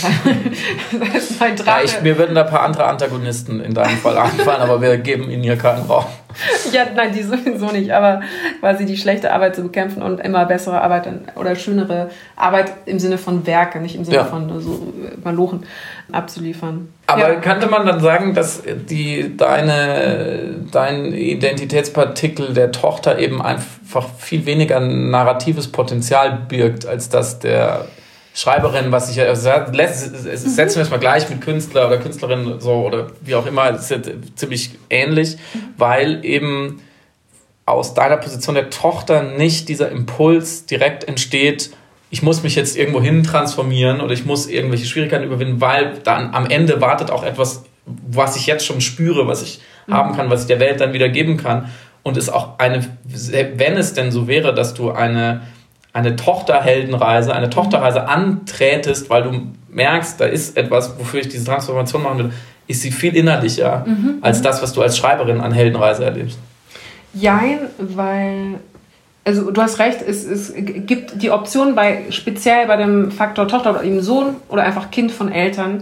Das ist mein Drache. Ja, ich, mir würden da ein paar andere Antagonisten in deinem Fall einfallen, aber wir geben ihnen hier keinen Raum. Ja, nein, die sowieso nicht, aber quasi die schlechte Arbeit zu bekämpfen und immer bessere Arbeit oder schönere Arbeit im Sinne von Werke, nicht im Sinne ja. von so Malochen abzuliefern. Aber ja. könnte man dann sagen, dass die, deine, dein Identitätspartikel der Tochter eben einfach viel weniger narratives Potenzial birgt, als das der Schreiberin, was ich ja, setzen wir es mal gleich mit Künstler oder Künstlerin so oder wie auch immer, das ist ja ziemlich ähnlich, weil eben aus deiner Position der Tochter nicht dieser Impuls direkt entsteht, ich muss mich jetzt irgendwo hin transformieren oder ich muss irgendwelche Schwierigkeiten überwinden, weil dann am Ende wartet auch etwas, was ich jetzt schon spüre, was ich mhm. haben kann, was ich der Welt dann wieder geben kann und ist auch eine, wenn es denn so wäre, dass du eine eine Tochterheldenreise, eine Tochterreise anträtest, weil du merkst, da ist etwas, wofür ich diese Transformation machen will, ist sie viel innerlicher mhm. als das, was du als Schreiberin an Heldenreise erlebst. Jein, weil, also du hast recht, es, es gibt die Option bei, speziell bei dem Faktor Tochter oder eben Sohn oder einfach Kind von Eltern,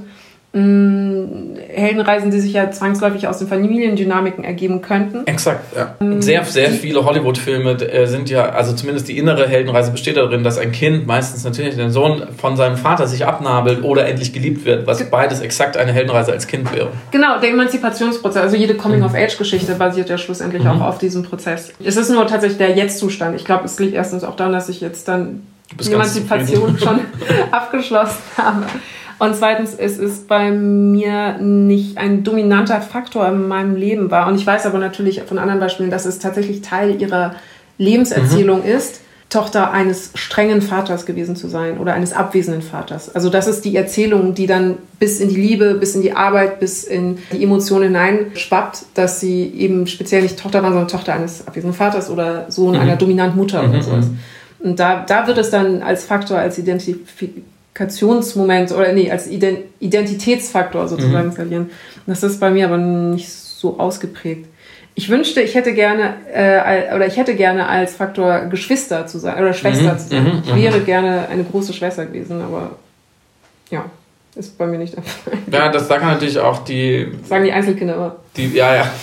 Heldenreisen, die sich ja zwangsläufig aus den Familiendynamiken ergeben könnten. Exakt, ja. Sehr, sehr viele Hollywood-Filme sind ja, also zumindest die innere Heldenreise besteht darin, dass ein Kind, meistens natürlich der Sohn, von seinem Vater sich abnabelt oder endlich geliebt wird, was beides exakt eine Heldenreise als Kind wäre. Genau, der Emanzipationsprozess, also jede Coming-of-Age-Geschichte basiert ja schlussendlich mhm. auch auf diesem Prozess. Es ist nur tatsächlich der Jetzt-Zustand. Ich glaube, es liegt erstens auch daran, dass ich jetzt dann die Emanzipation schon abgeschlossen habe. Und zweitens, es ist bei mir nicht ein dominanter Faktor in meinem Leben war. Und ich weiß aber natürlich von anderen Beispielen, dass es tatsächlich Teil ihrer Lebenserzählung mhm. ist, Tochter eines strengen Vaters gewesen zu sein oder eines abwesenden Vaters. Also das ist die Erzählung, die dann bis in die Liebe, bis in die Arbeit, bis in die Emotionen hineinschwappt, dass sie eben speziell nicht Tochter war, sondern Tochter eines abwesenden Vaters oder Sohn mhm. einer dominanten Mutter mhm. oder sowas. Und da, da wird es dann als Faktor, als Identifikationsmoment oder nee, als Identitätsfaktor sozusagen skalieren. Mhm. Das ist bei mir aber nicht so ausgeprägt. Ich wünschte, ich hätte gerne äh, oder ich hätte gerne als Faktor Geschwister zu sein oder Schwester mhm. zu sein. Ich wäre mhm. gerne eine große Schwester gewesen, aber ja, ist bei mir nicht der Fall. Ja, das sagen natürlich auch die... Das sagen die Einzelkinder aber. Die, ja, ja.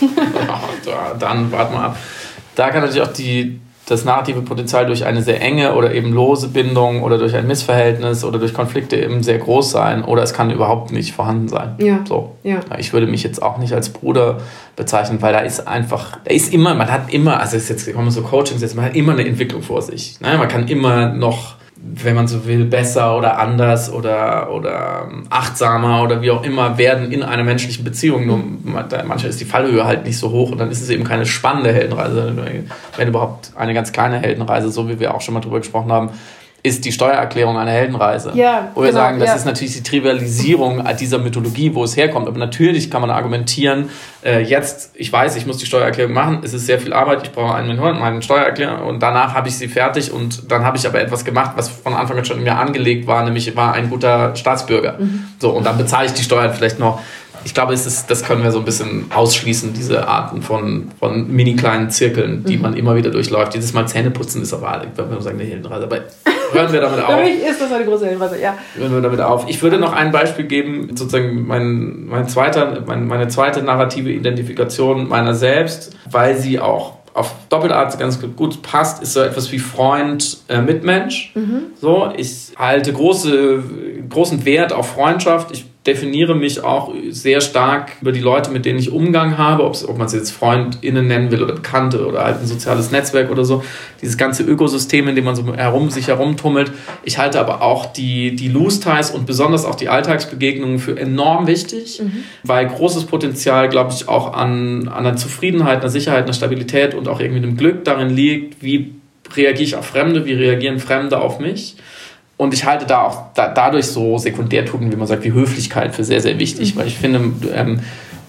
Dann warten wir ab. Da kann natürlich auch die das narrative Potenzial durch eine sehr enge oder eben lose Bindung oder durch ein Missverhältnis oder durch Konflikte eben sehr groß sein oder es kann überhaupt nicht vorhanden sein. Ja. So. Ja. Ich würde mich jetzt auch nicht als Bruder bezeichnen, weil da ist einfach, da ist immer, man hat immer, also jetzt kommen so Coachings, jetzt, man hat immer eine Entwicklung vor sich. Ne? Man kann immer noch, wenn man so will, besser oder anders oder, oder achtsamer oder wie auch immer werden in einer menschlichen Beziehung. Nur manchmal ist die Fallhöhe halt nicht so hoch und dann ist es eben keine spannende Heldenreise. Wenn überhaupt eine ganz kleine Heldenreise, so wie wir auch schon mal drüber gesprochen haben, ist die Steuererklärung eine Heldenreise. Ja, wo wir genau, sagen, das ja. ist natürlich die Trivialisierung dieser Mythologie, wo es herkommt. Aber natürlich kann man argumentieren, äh, jetzt, ich weiß, ich muss die Steuererklärung machen, es ist sehr viel Arbeit, ich brauche einen Monat, meine Steuererklärung und danach habe ich sie fertig und dann habe ich aber etwas gemacht, was von Anfang an schon in mir angelegt war, nämlich ich war ein guter Staatsbürger. Mhm. So, und dann bezahle ich die Steuern vielleicht noch. Ich glaube, es ist, das können wir so ein bisschen ausschließen, diese Arten von, von mini kleinen Zirkeln, die mhm. man immer wieder durchläuft. Jedes Mal Zähneputzen ist aber, wenn wir sagen, eine Heldenreise. Aber hören wir damit auf. Für mich ist das eine große Heldenreise, ja. Hören wir damit auf. Ich würde noch ein Beispiel geben, sozusagen mein, mein zweiter, mein, meine zweite narrative Identifikation meiner selbst, weil sie auch auf Doppelart ganz gut passt, ist so etwas wie Freund, äh, Mitmensch. Mhm. So, ich halte große, großen Wert auf Freundschaft. Ich definiere mich auch sehr stark über die Leute, mit denen ich Umgang habe, ob man es jetzt FreundInnen nennen will oder Bekannte oder halt ein soziales Netzwerk oder so. Dieses ganze Ökosystem, in dem man so herum, sich herumtummelt. Ich halte aber auch die, die Loose-Ties und besonders auch die Alltagsbegegnungen für enorm wichtig, mhm. weil großes Potenzial, glaube ich, auch an, an einer Zufriedenheit, einer Sicherheit, einer Stabilität und auch irgendwie einem Glück darin liegt, wie reagiere ich auf Fremde, wie reagieren Fremde auf mich. Und ich halte da auch da, dadurch so Sekundärtugenden, wie man sagt, wie Höflichkeit für sehr, sehr wichtig. Mhm. Weil ich finde, ähm,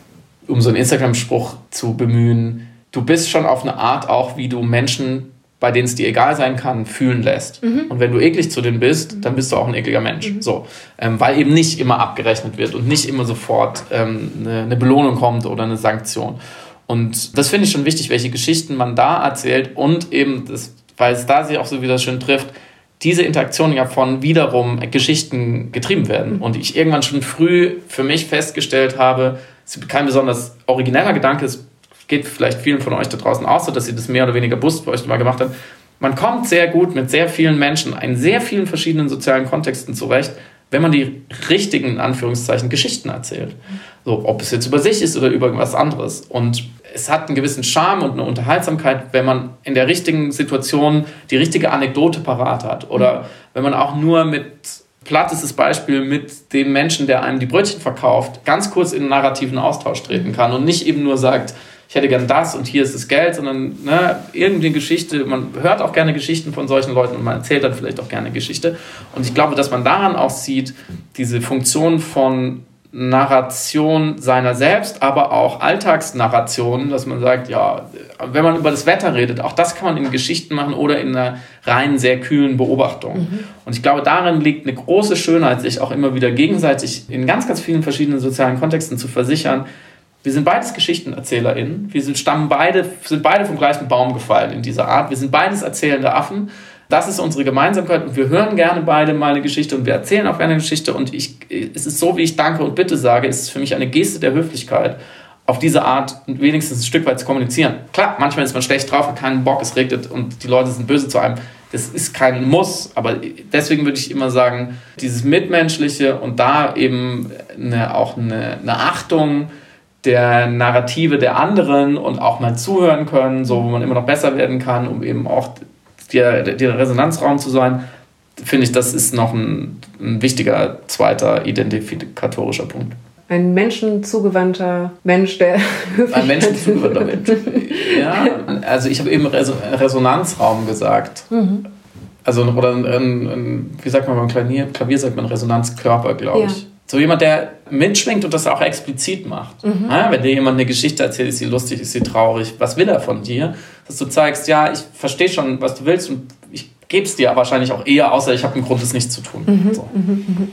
um so einen Instagram-Spruch zu bemühen, du bist schon auf eine Art auch, wie du Menschen, bei denen es dir egal sein kann, fühlen lässt. Mhm. Und wenn du eklig zu denen bist, dann bist du auch ein ekliger Mensch. Mhm. So, ähm, weil eben nicht immer abgerechnet wird und nicht immer sofort ähm, eine, eine Belohnung kommt oder eine Sanktion. Und das finde ich schon wichtig, welche Geschichten man da erzählt und eben, das, weil es da sich auch so wieder schön trifft, diese Interaktionen ja von wiederum Geschichten getrieben werden. Und ich irgendwann schon früh für mich festgestellt habe, es ist kein besonders origineller Gedanke, es geht vielleicht vielen von euch da draußen auch so, dass ihr das mehr oder weniger bewusst bei euch mal gemacht habt. Man kommt sehr gut mit sehr vielen Menschen in sehr vielen verschiedenen sozialen Kontexten zurecht, wenn man die richtigen, in Anführungszeichen, Geschichten erzählt. So, ob es jetzt über sich ist oder über irgendwas anderes. Und es hat einen gewissen Charme und eine Unterhaltsamkeit, wenn man in der richtigen Situation die richtige Anekdote parat hat. Oder wenn man auch nur mit, platt ist das Beispiel, mit dem Menschen, der einem die Brötchen verkauft, ganz kurz in einen narrativen Austausch treten kann und nicht eben nur sagt, ich hätte gern das und hier ist das Geld, sondern ne, irgendeine Geschichte, man hört auch gerne Geschichten von solchen Leuten und man erzählt dann vielleicht auch gerne Geschichte. Und ich glaube, dass man daran auch sieht, diese Funktion von Narration seiner selbst, aber auch Alltagsnarrationen, dass man sagt, ja, wenn man über das Wetter redet, auch das kann man in Geschichten machen oder in einer rein sehr kühlen Beobachtung. Mhm. Und ich glaube, darin liegt eine große Schönheit, sich auch immer wieder gegenseitig in ganz, ganz vielen verschiedenen sozialen Kontexten zu versichern, wir sind beides GeschichtenerzählerInnen, wir sind, stammen beide, sind beide vom gleichen Baum gefallen in dieser Art, wir sind beides erzählende Affen. Das ist unsere Gemeinsamkeit und wir hören gerne beide mal eine Geschichte und wir erzählen auch gerne eine Geschichte und ich, es ist so, wie ich Danke und Bitte sage, es ist für mich eine Geste der Höflichkeit, auf diese Art wenigstens ein Stück weit zu kommunizieren. Klar, manchmal ist man schlecht drauf und keinen Bock, es regnet und die Leute sind böse zu einem. Das ist kein Muss, aber deswegen würde ich immer sagen, dieses Mitmenschliche und da eben eine, auch eine, eine Achtung der Narrative der anderen und auch mal zuhören können, so wo man immer noch besser werden kann, um eben auch der, der Resonanzraum zu sein, finde ich, das ist noch ein, ein wichtiger zweiter identifikatorischer Punkt. Ein menschenzugewandter Mensch, der... Ein menschenzugewandter Mensch. Ja, also ich habe eben Resonanzraum gesagt. Mhm. Also, oder ein, ein, wie sagt man beim Klavier? Klavier sagt man Resonanzkörper, glaube ja. ich. So jemand, der mitschwingt und das auch explizit macht. Mhm. Ja, wenn dir jemand eine Geschichte erzählt, ist sie lustig, ist sie traurig, was will er von dir? Dass du zeigst, ja, ich verstehe schon, was du willst und ich gebe es dir wahrscheinlich auch eher, außer ich habe einen Grund, es nicht zu tun. Mhm. So. Mhm.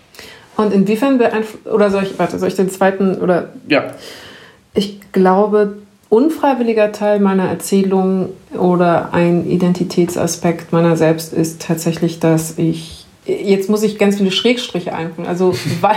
Und inwiefern beeinflusst, oder soll ich, warte, soll ich den zweiten, oder? Ja. Ich glaube, unfreiwilliger Teil meiner Erzählung oder ein Identitätsaspekt meiner selbst ist tatsächlich, dass ich jetzt muss ich ganz viele Schrägstriche einfügen. Also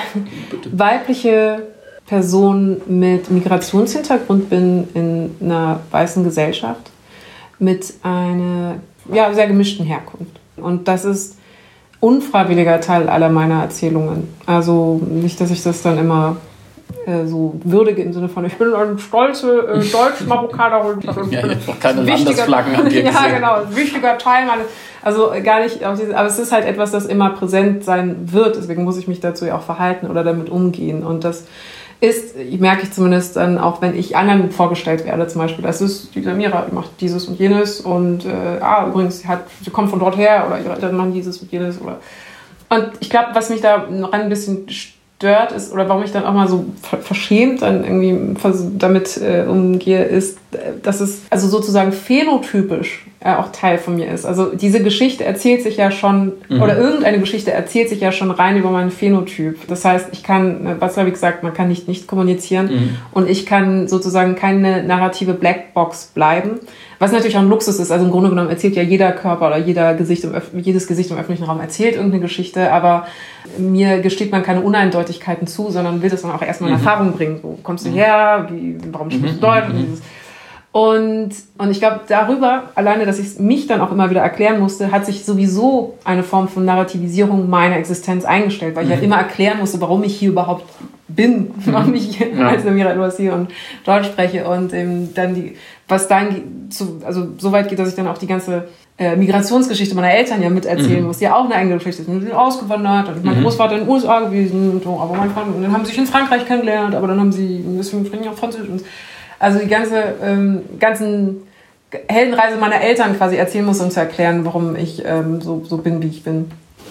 weibliche Person mit Migrationshintergrund bin in einer weißen Gesellschaft mit einer ja, sehr gemischten Herkunft. Und das ist unfreiwilliger Teil aller meiner Erzählungen. Also nicht, dass ich das dann immer äh, so würdige im Sinne von, ich bin eine stolze äh, Deutsch-Marokkanerin. Ja, ich habe keine Landesflaggen an dir gesehen. Ja, genau. Ein wichtiger Teil meines... Also gar nicht, aber es ist halt etwas, das immer präsent sein wird. Deswegen muss ich mich dazu ja auch verhalten oder damit umgehen. Und das ist, merke ich zumindest dann auch, wenn ich anderen vorgestellt werde, zum Beispiel, das ist die Samira, die macht dieses und jenes und äh, ah, übrigens, sie, hat, sie kommt von dort her oder ihre Eltern machen dieses und jenes. Oder. Und ich glaube, was mich da noch ein bisschen stört ist, oder warum ich dann auch mal so verschämt dann irgendwie damit äh, umgehe, ist, dass es also sozusagen phänotypisch äh, auch Teil von mir ist. Also diese Geschichte erzählt sich ja schon, mhm. oder irgendeine Geschichte erzählt sich ja schon rein über meinen Phänotyp. Das heißt, ich kann, was habe ich gesagt, man kann nicht nicht kommunizieren mhm. und ich kann sozusagen keine narrative Blackbox bleiben. Was natürlich auch ein Luxus ist, also im Grunde genommen erzählt ja jeder Körper oder jeder Gesicht im Öf- jedes Gesicht im öffentlichen Raum erzählt irgendeine Geschichte, aber mir gesteht man keine Uneindeutigkeiten zu, sondern will das dann auch erstmal in mhm. Erfahrung bringen. Wo kommst du her? Wie, warum sprichst du Deutsch? Mhm. Und, und ich glaube, darüber, alleine, dass ich mich dann auch immer wieder erklären musste, hat sich sowieso eine Form von Narrativisierung meiner Existenz eingestellt, weil ich mhm. ja immer erklären musste, warum ich hier überhaupt bin, warum ich ja. als Samira El-Ouassil und Deutsch spreche. Und ähm, dann die, was dann zu, also so weit geht, dass ich dann auch die ganze äh, Migrationsgeschichte meiner Eltern ja miterzählen mhm. muss, die ja auch eine eigene Geschichte ist. Die sind ausgewandert und mein mhm. Großvater in den U S A gewesen und so, aber mein Vater, und dann haben sie sich in Frankreich kennengelernt, aber dann haben sie, deswegen sprechen auch Französisch und also die ganze ähm, ganzen Heldenreise meiner Eltern quasi erzählen muss, um zu erklären, warum ich ähm, so, so bin, wie ich bin.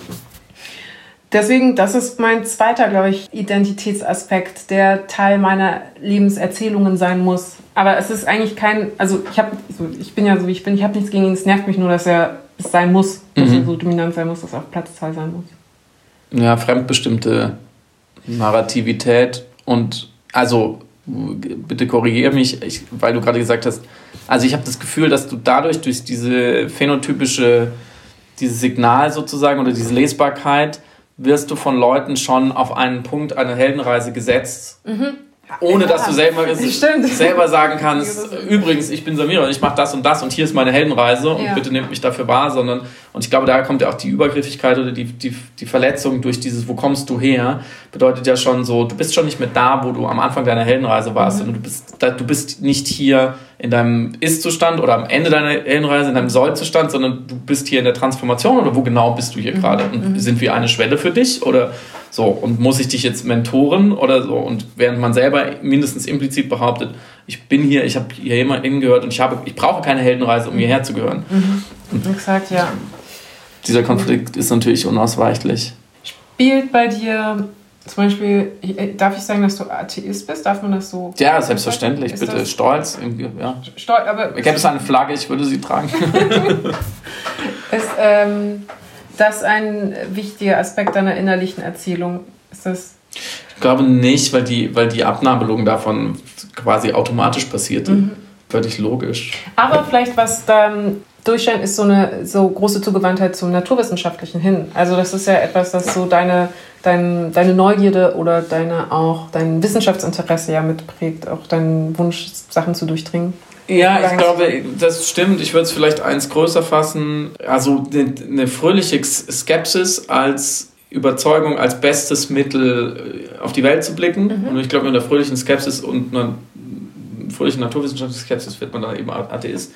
Deswegen, das ist mein zweiter, glaube ich, Identitätsaspekt, der Teil meiner Lebenserzählungen sein muss. Aber es ist eigentlich kein, also ich habe, ich bin ja so wie ich bin, ich habe nichts gegen ihn, es nervt mich nur, dass er es sein muss, dass mhm. er so dominant sein muss, dass er auf Platz zwei sein muss. Ja, fremdbestimmte Narrativität und also bitte korrigiere mich, ich, weil du gerade gesagt hast, also ich habe das Gefühl, dass du dadurch, durch diese phänotypische, dieses Signal sozusagen oder diese Lesbarkeit, wirst du von Leuten schon auf einen Punkt einer Heldenreise gesetzt, mhm. ohne ja, dass du selber, selber sagen kannst, übrigens, ich bin Samira und ich mache das und das und hier ist meine Heldenreise und ja. bitte nehmt mich dafür wahr, sondern, und ich glaube, daher kommt ja auch die Übergriffigkeit oder die, die, die Verletzung durch dieses, wo kommst du her, bedeutet ja schon so, du bist schon nicht mehr da, wo du am Anfang deiner Heldenreise warst, mhm. sondern du bist, du bist nicht hier in deinem Ist-Zustand oder am Ende deiner Heldenreise, in deinem Soll-Zustand, sondern du bist hier in der Transformation oder wo genau bist du hier mhm. gerade? Und mhm. sind wir eine Schwelle für dich oder so? Und muss ich dich jetzt mentoren oder so? Und während man selber mindestens implizit behauptet, ich bin hier, ich habe hier immer hingehört und ich, habe, ich brauche keine Heldenreise, um hierher zu gehören. Mhm. Exakt, ja. Dieser Konflikt ist natürlich unausweichlich. Spielt bei dir zum Beispiel, darf ich sagen, dass du Atheist bist? Darf man das so? Ja, selbstverständlich. Ist bitte stolz. Ja. Stolz, aber gäbe es eine Flagge, ich würde sie tragen. Ist ähm, das ein wichtiger Aspekt deiner innerlichen Erzählung? Ist das? Ich glaube nicht, weil die, weil die Abnabelung davon quasi automatisch passierte. Mhm. Völlig logisch. Aber vielleicht was dann durchscheint, ist so eine so große Zugewandtheit zum Naturwissenschaftlichen hin. Also das ist ja etwas, das so deine, dein, deine Neugierde oder deine auch dein Wissenschaftsinteresse ja mitprägt, auch deinen Wunsch, Sachen zu durchdringen. Ja, ich glaube, das stimmt. Ich würde es vielleicht eins größer fassen. Also eine, eine fröhliche Skepsis als Überzeugung, als bestes Mittel auf die Welt zu blicken. Mhm. Und ich glaube, mit einer fröhlichen Skepsis und einer fröhlichen naturwissenschaftlichen Skepsis wird man dann eben Atheist.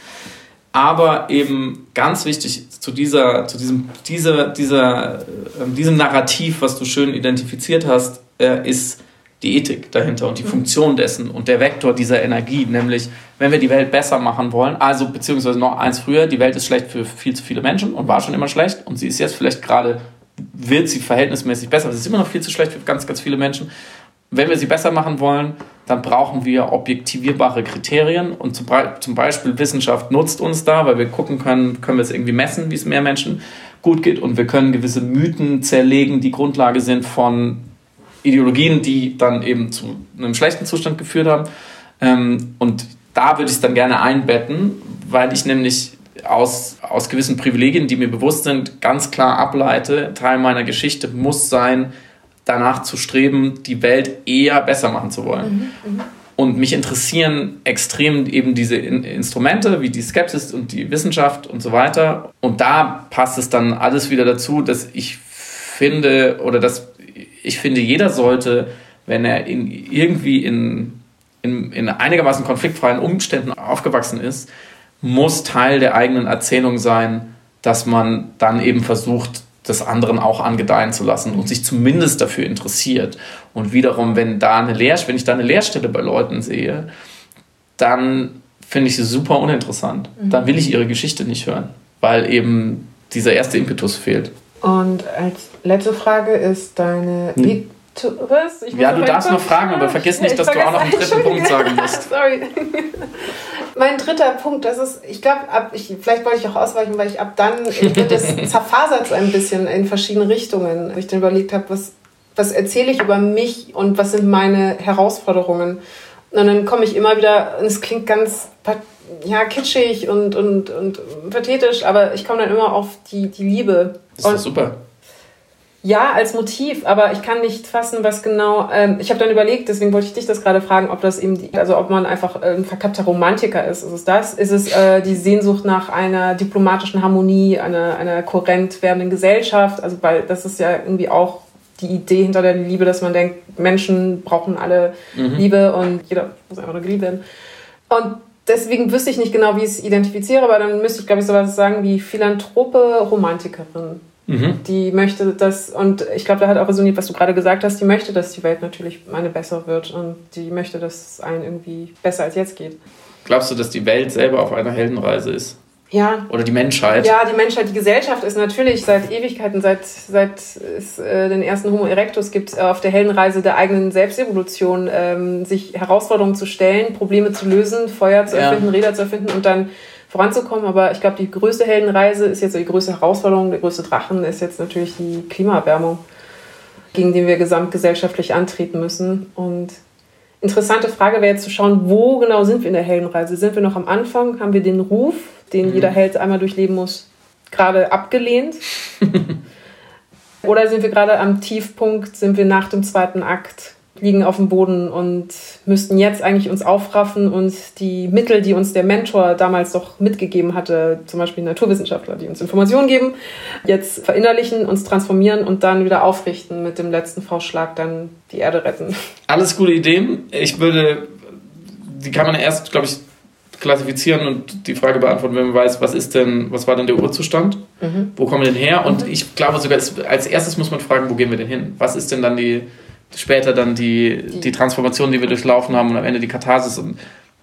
Aber eben ganz wichtig zu dieser, zu diesem, dieser, dieser, äh, diesem Narrativ, was du schön identifiziert hast, äh, ist die Ethik dahinter und die Funktion dessen und der Vektor dieser Energie, nämlich wenn wir die Welt besser machen wollen, also beziehungsweise noch eins früher, die Welt ist schlecht für viel zu viele Menschen und war schon immer schlecht und sie ist jetzt vielleicht gerade, wird sie verhältnismäßig besser, aber sie ist immer noch viel zu schlecht für ganz, ganz viele Menschen. Wenn wir sie besser machen wollen, dann brauchen wir objektivierbare Kriterien und zum, zum Beispiel Wissenschaft nutzt uns da, weil wir gucken können, können wir es irgendwie messen, wie es mehr Menschen gut geht und wir können gewisse Mythen zerlegen, die Grundlage sind von Ideologien, die dann eben zu einem schlechten Zustand geführt haben. Und da würde ich es dann gerne einbetten, weil ich nämlich aus, aus gewissen Privilegien, die mir bewusst sind, ganz klar ableite, Teil meiner Geschichte muss sein, danach zu streben, die Welt eher besser machen zu wollen. Mhm, mh. Und mich interessieren extrem eben diese In- Instrumente, wie die Skepsis und die Wissenschaft und so weiter. Und da passt es dann alles wieder dazu, dass ich finde, oder dass ich finde, jeder sollte, wenn er in, irgendwie in, in, in einigermaßen konfliktfreien Umständen aufgewachsen ist, muss Teil der eigenen Erzählung sein, dass man dann eben versucht, das anderen auch angedeihen zu lassen und sich zumindest dafür interessiert. Und wiederum, wenn, da eine Lehr- wenn ich da eine Leerstelle bei Leuten sehe, dann finde ich sie super uninteressant. Mhm. Dann will ich ihre Geschichte nicht hören, weil eben dieser erste Impetus fehlt. Und als letzte Frage ist deine... Hm. Was? Ich ja, du darfst noch fragen, aber vergiss nicht, dass du auch noch einen dritten Punkt sagen musst. Sorry. Mein dritter Punkt, das ist, ich glaube, vielleicht wollte ich auch ausweichen, weil ich ab dann, wird das zerfasert so ein bisschen in verschiedene Richtungen. Ich dann überlegt habe, was, was erzähle ich über mich und was sind meine Herausforderungen. Und dann komme ich immer wieder, und es klingt ganz ja, kitschig und, und, und pathetisch, aber ich komme dann immer auf die, die Liebe. Das ist doch super. Ja, als Motiv, aber ich kann nicht fassen, was genau. Ähm, ich habe dann überlegt, deswegen wollte ich dich das gerade fragen, ob das eben, die, also ob man einfach ein verkappter Romantiker ist. Ist es das? Ist es äh, die Sehnsucht nach einer diplomatischen Harmonie, einer, einer kohärent werdenden Gesellschaft? Also weil das ist ja irgendwie auch die Idee hinter der Liebe, dass man denkt, Menschen brauchen alle mhm. Liebe und jeder muss einfach nur geliebt werden. Und deswegen wüsste ich nicht genau, wie ich es identifiziere, aber dann müsste ich, glaube ich, sowas sagen wie philanthrope Romantikerin. Mhm. Die möchte das, und ich glaube, da hat auch resoniert, was du gerade gesagt hast, die möchte, dass die Welt natürlich eine bessere wird und die möchte, dass es allen irgendwie besser als jetzt geht. Glaubst du, dass die Welt selber auf einer Heldenreise ist? Ja. Oder die Menschheit? Ja, die Menschheit, die Gesellschaft ist natürlich seit Ewigkeiten, seit, seit es äh, den ersten Homo erectus gibt, äh, auf der Heldenreise der eigenen Selbstevolution, ähm, sich Herausforderungen zu stellen, Probleme zu lösen, Feuer zu erfinden, ja. Räder zu erfinden und dann voranzukommen. Aber ich glaube, die größte Heldenreise ist jetzt, die größte Herausforderung, der größte Drachen ist jetzt natürlich die Klimaerwärmung, gegen die wir gesamtgesellschaftlich antreten müssen. Und interessante Frage wäre jetzt zu schauen, wo genau sind wir in der Heldenreise? Sind wir noch am Anfang? Haben wir den Ruf, den mhm. jeder Held einmal durchleben muss, gerade abgelehnt? Oder sind wir gerade am Tiefpunkt, sind wir nach dem zweiten Akt, liegen auf dem Boden und müssten jetzt eigentlich uns aufraffen und die Mittel, die uns der Mentor damals doch mitgegeben hatte, zum Beispiel Naturwissenschaftler, die uns Informationen geben, jetzt verinnerlichen, uns transformieren und dann wieder aufrichten, mit dem letzten Faustschlag dann die Erde retten. Alles gute Ideen. Ich würde, die kann man erst, glaube ich, klassifizieren und die Frage beantworten, wenn man weiß, was ist denn, was war denn der Urzustand? Mhm. Wo kommen wir denn her? Und mhm. ich glaube sogar, als erstes muss man fragen, wo gehen wir denn hin? Was ist denn dann die später dann die, die, die Transformation, die wir durchlaufen haben und am Ende die Katharsis. Und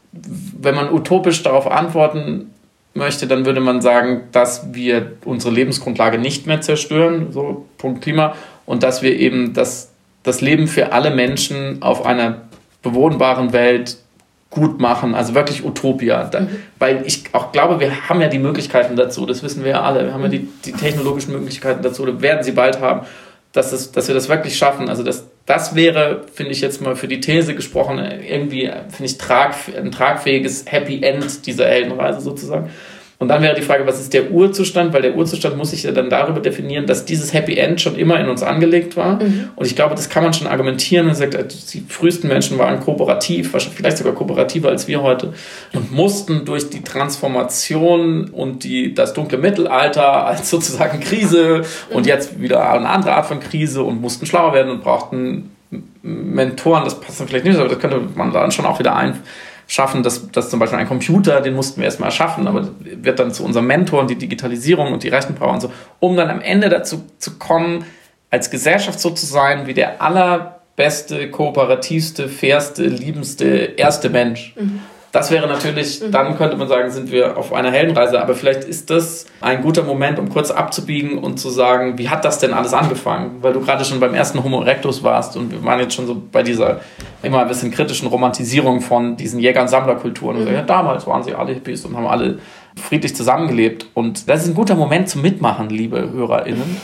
wenn man utopisch darauf antworten möchte, dann würde man sagen, dass wir unsere Lebensgrundlage nicht mehr zerstören, so Punkt Klima, und dass wir eben das, das Leben für alle Menschen auf einer bewohnbaren Welt gut machen, also wirklich Utopia. Da, mhm. Weil ich auch glaube, wir haben ja die Möglichkeiten dazu, das wissen wir ja alle, wir haben ja die, die technologischen Möglichkeiten dazu, da werden sie bald haben, dass, das, dass wir das wirklich schaffen. Also das, das wäre, finde ich jetzt mal für die These gesprochen, irgendwie, finde ich, trag, ein tragfähiges Happy End dieser Heldenreise sozusagen. Und dann wäre die Frage, was ist der Urzustand? Weil der Urzustand muss sich ja dann darüber definieren, dass dieses Happy End schon immer in uns angelegt war. Mhm. Und ich glaube, das kann man schon argumentieren. Man sagt, die frühesten Menschen waren kooperativ, vielleicht sogar kooperativer als wir heute, und mussten durch die Transformation und die, das dunkle Mittelalter als sozusagen Krise mhm. und jetzt wieder eine andere Art von Krise und mussten schlauer werden und brauchten Mentoren. Das passt dann vielleicht nicht, aber das könnte man dann schon auch wieder ein schaffen, dass, dass zum Beispiel ein Computer, den mussten wir erstmal erschaffen, aber wird dann zu unserem Mentor und die Digitalisierung und die Rechenpower und so, um dann am Ende dazu zu kommen, als Gesellschaft so zu sein, wie der allerbeste, kooperativste, fairste, liebendste, erste Mensch. Mhm. Das wäre natürlich, mhm. dann könnte man sagen, sind wir auf einer Heldenreise, aber vielleicht ist das ein guter Moment, um kurz abzubiegen und zu sagen, wie hat das denn alles angefangen? Weil du gerade schon beim ersten Homo erectus warst und wir waren jetzt schon so bei dieser immer ein bisschen kritischen Romantisierung von diesen Jäger- und Sammlerkulturen. Mhm. Und ja, damals waren sie alle Hippies und haben alle friedlich zusammengelebt. Und das ist ein guter Moment zum Mitmachen, liebe HörerInnen.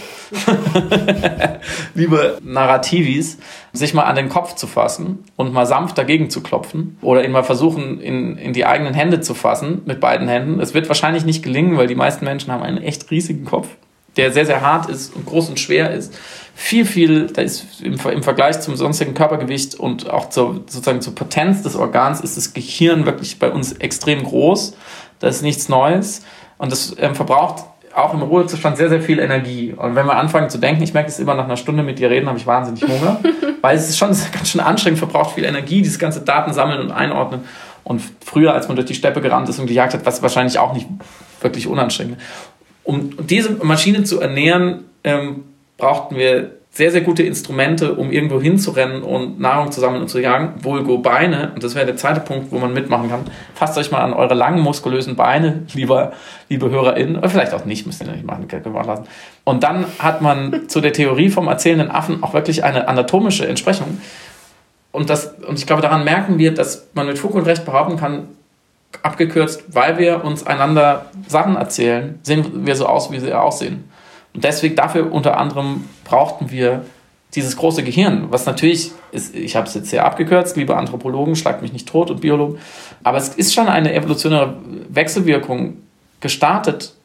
liebe Narrativis, sich mal an den Kopf zu fassen und mal sanft dagegen zu klopfen oder ihn mal versuchen, in, in die eigenen Hände zu fassen, mit beiden Händen. Es wird wahrscheinlich nicht gelingen, weil die meisten Menschen haben einen echt riesigen Kopf, der sehr, sehr hart ist und groß und schwer ist. Viel, viel, da ist im, im Vergleich zum sonstigen Körpergewicht und auch zur, sozusagen zur Potenz des Organs ist das Gehirn wirklich bei uns extrem groß. Das ist nichts Neues und das ähm, verbraucht auch im Ruhezustand sehr, sehr viel Energie. Und wenn wir anfangen zu denken, ich merke es immer nach einer Stunde mit dir reden, habe ich wahnsinnig Hunger, weil es ist schon es ist ganz schön anstrengend, verbraucht viel Energie, dieses ganze Daten sammeln und einordnen. Und früher, als man durch die Steppe gerannt ist und gejagt hat, was wahrscheinlich auch nicht wirklich unanstrengend. Um diese Maschine zu ernähren, ähm, brauchten wir sehr, sehr gute Instrumente, um irgendwo hinzurennen und Nahrung zu sammeln und zu jagen, vulgo Beine. Und das wäre der zweite Punkt, wo man mitmachen kann. Fasst euch mal an eure langen, muskulösen Beine, lieber, liebe HörerInnen. Oder vielleicht auch nicht, müsst ihr nicht machen, können wir lassen. Und dann hat man zu der Theorie vom erzählenden Affen auch wirklich eine anatomische Entsprechung. Und, das, und ich glaube, daran merken wir, dass man mit Fug und Recht behaupten kann, abgekürzt, weil wir uns einander Sachen erzählen, sehen wir so aus, wie sie aussehen. Und deswegen, dafür unter anderem brauchten wir dieses große Gehirn, was natürlich ist, ich habe es jetzt sehr abgekürzt, liebe Anthropologen, schlagt mich nicht tot und Biologen, aber es ist schon eine evolutionäre Wechselwirkung gestartet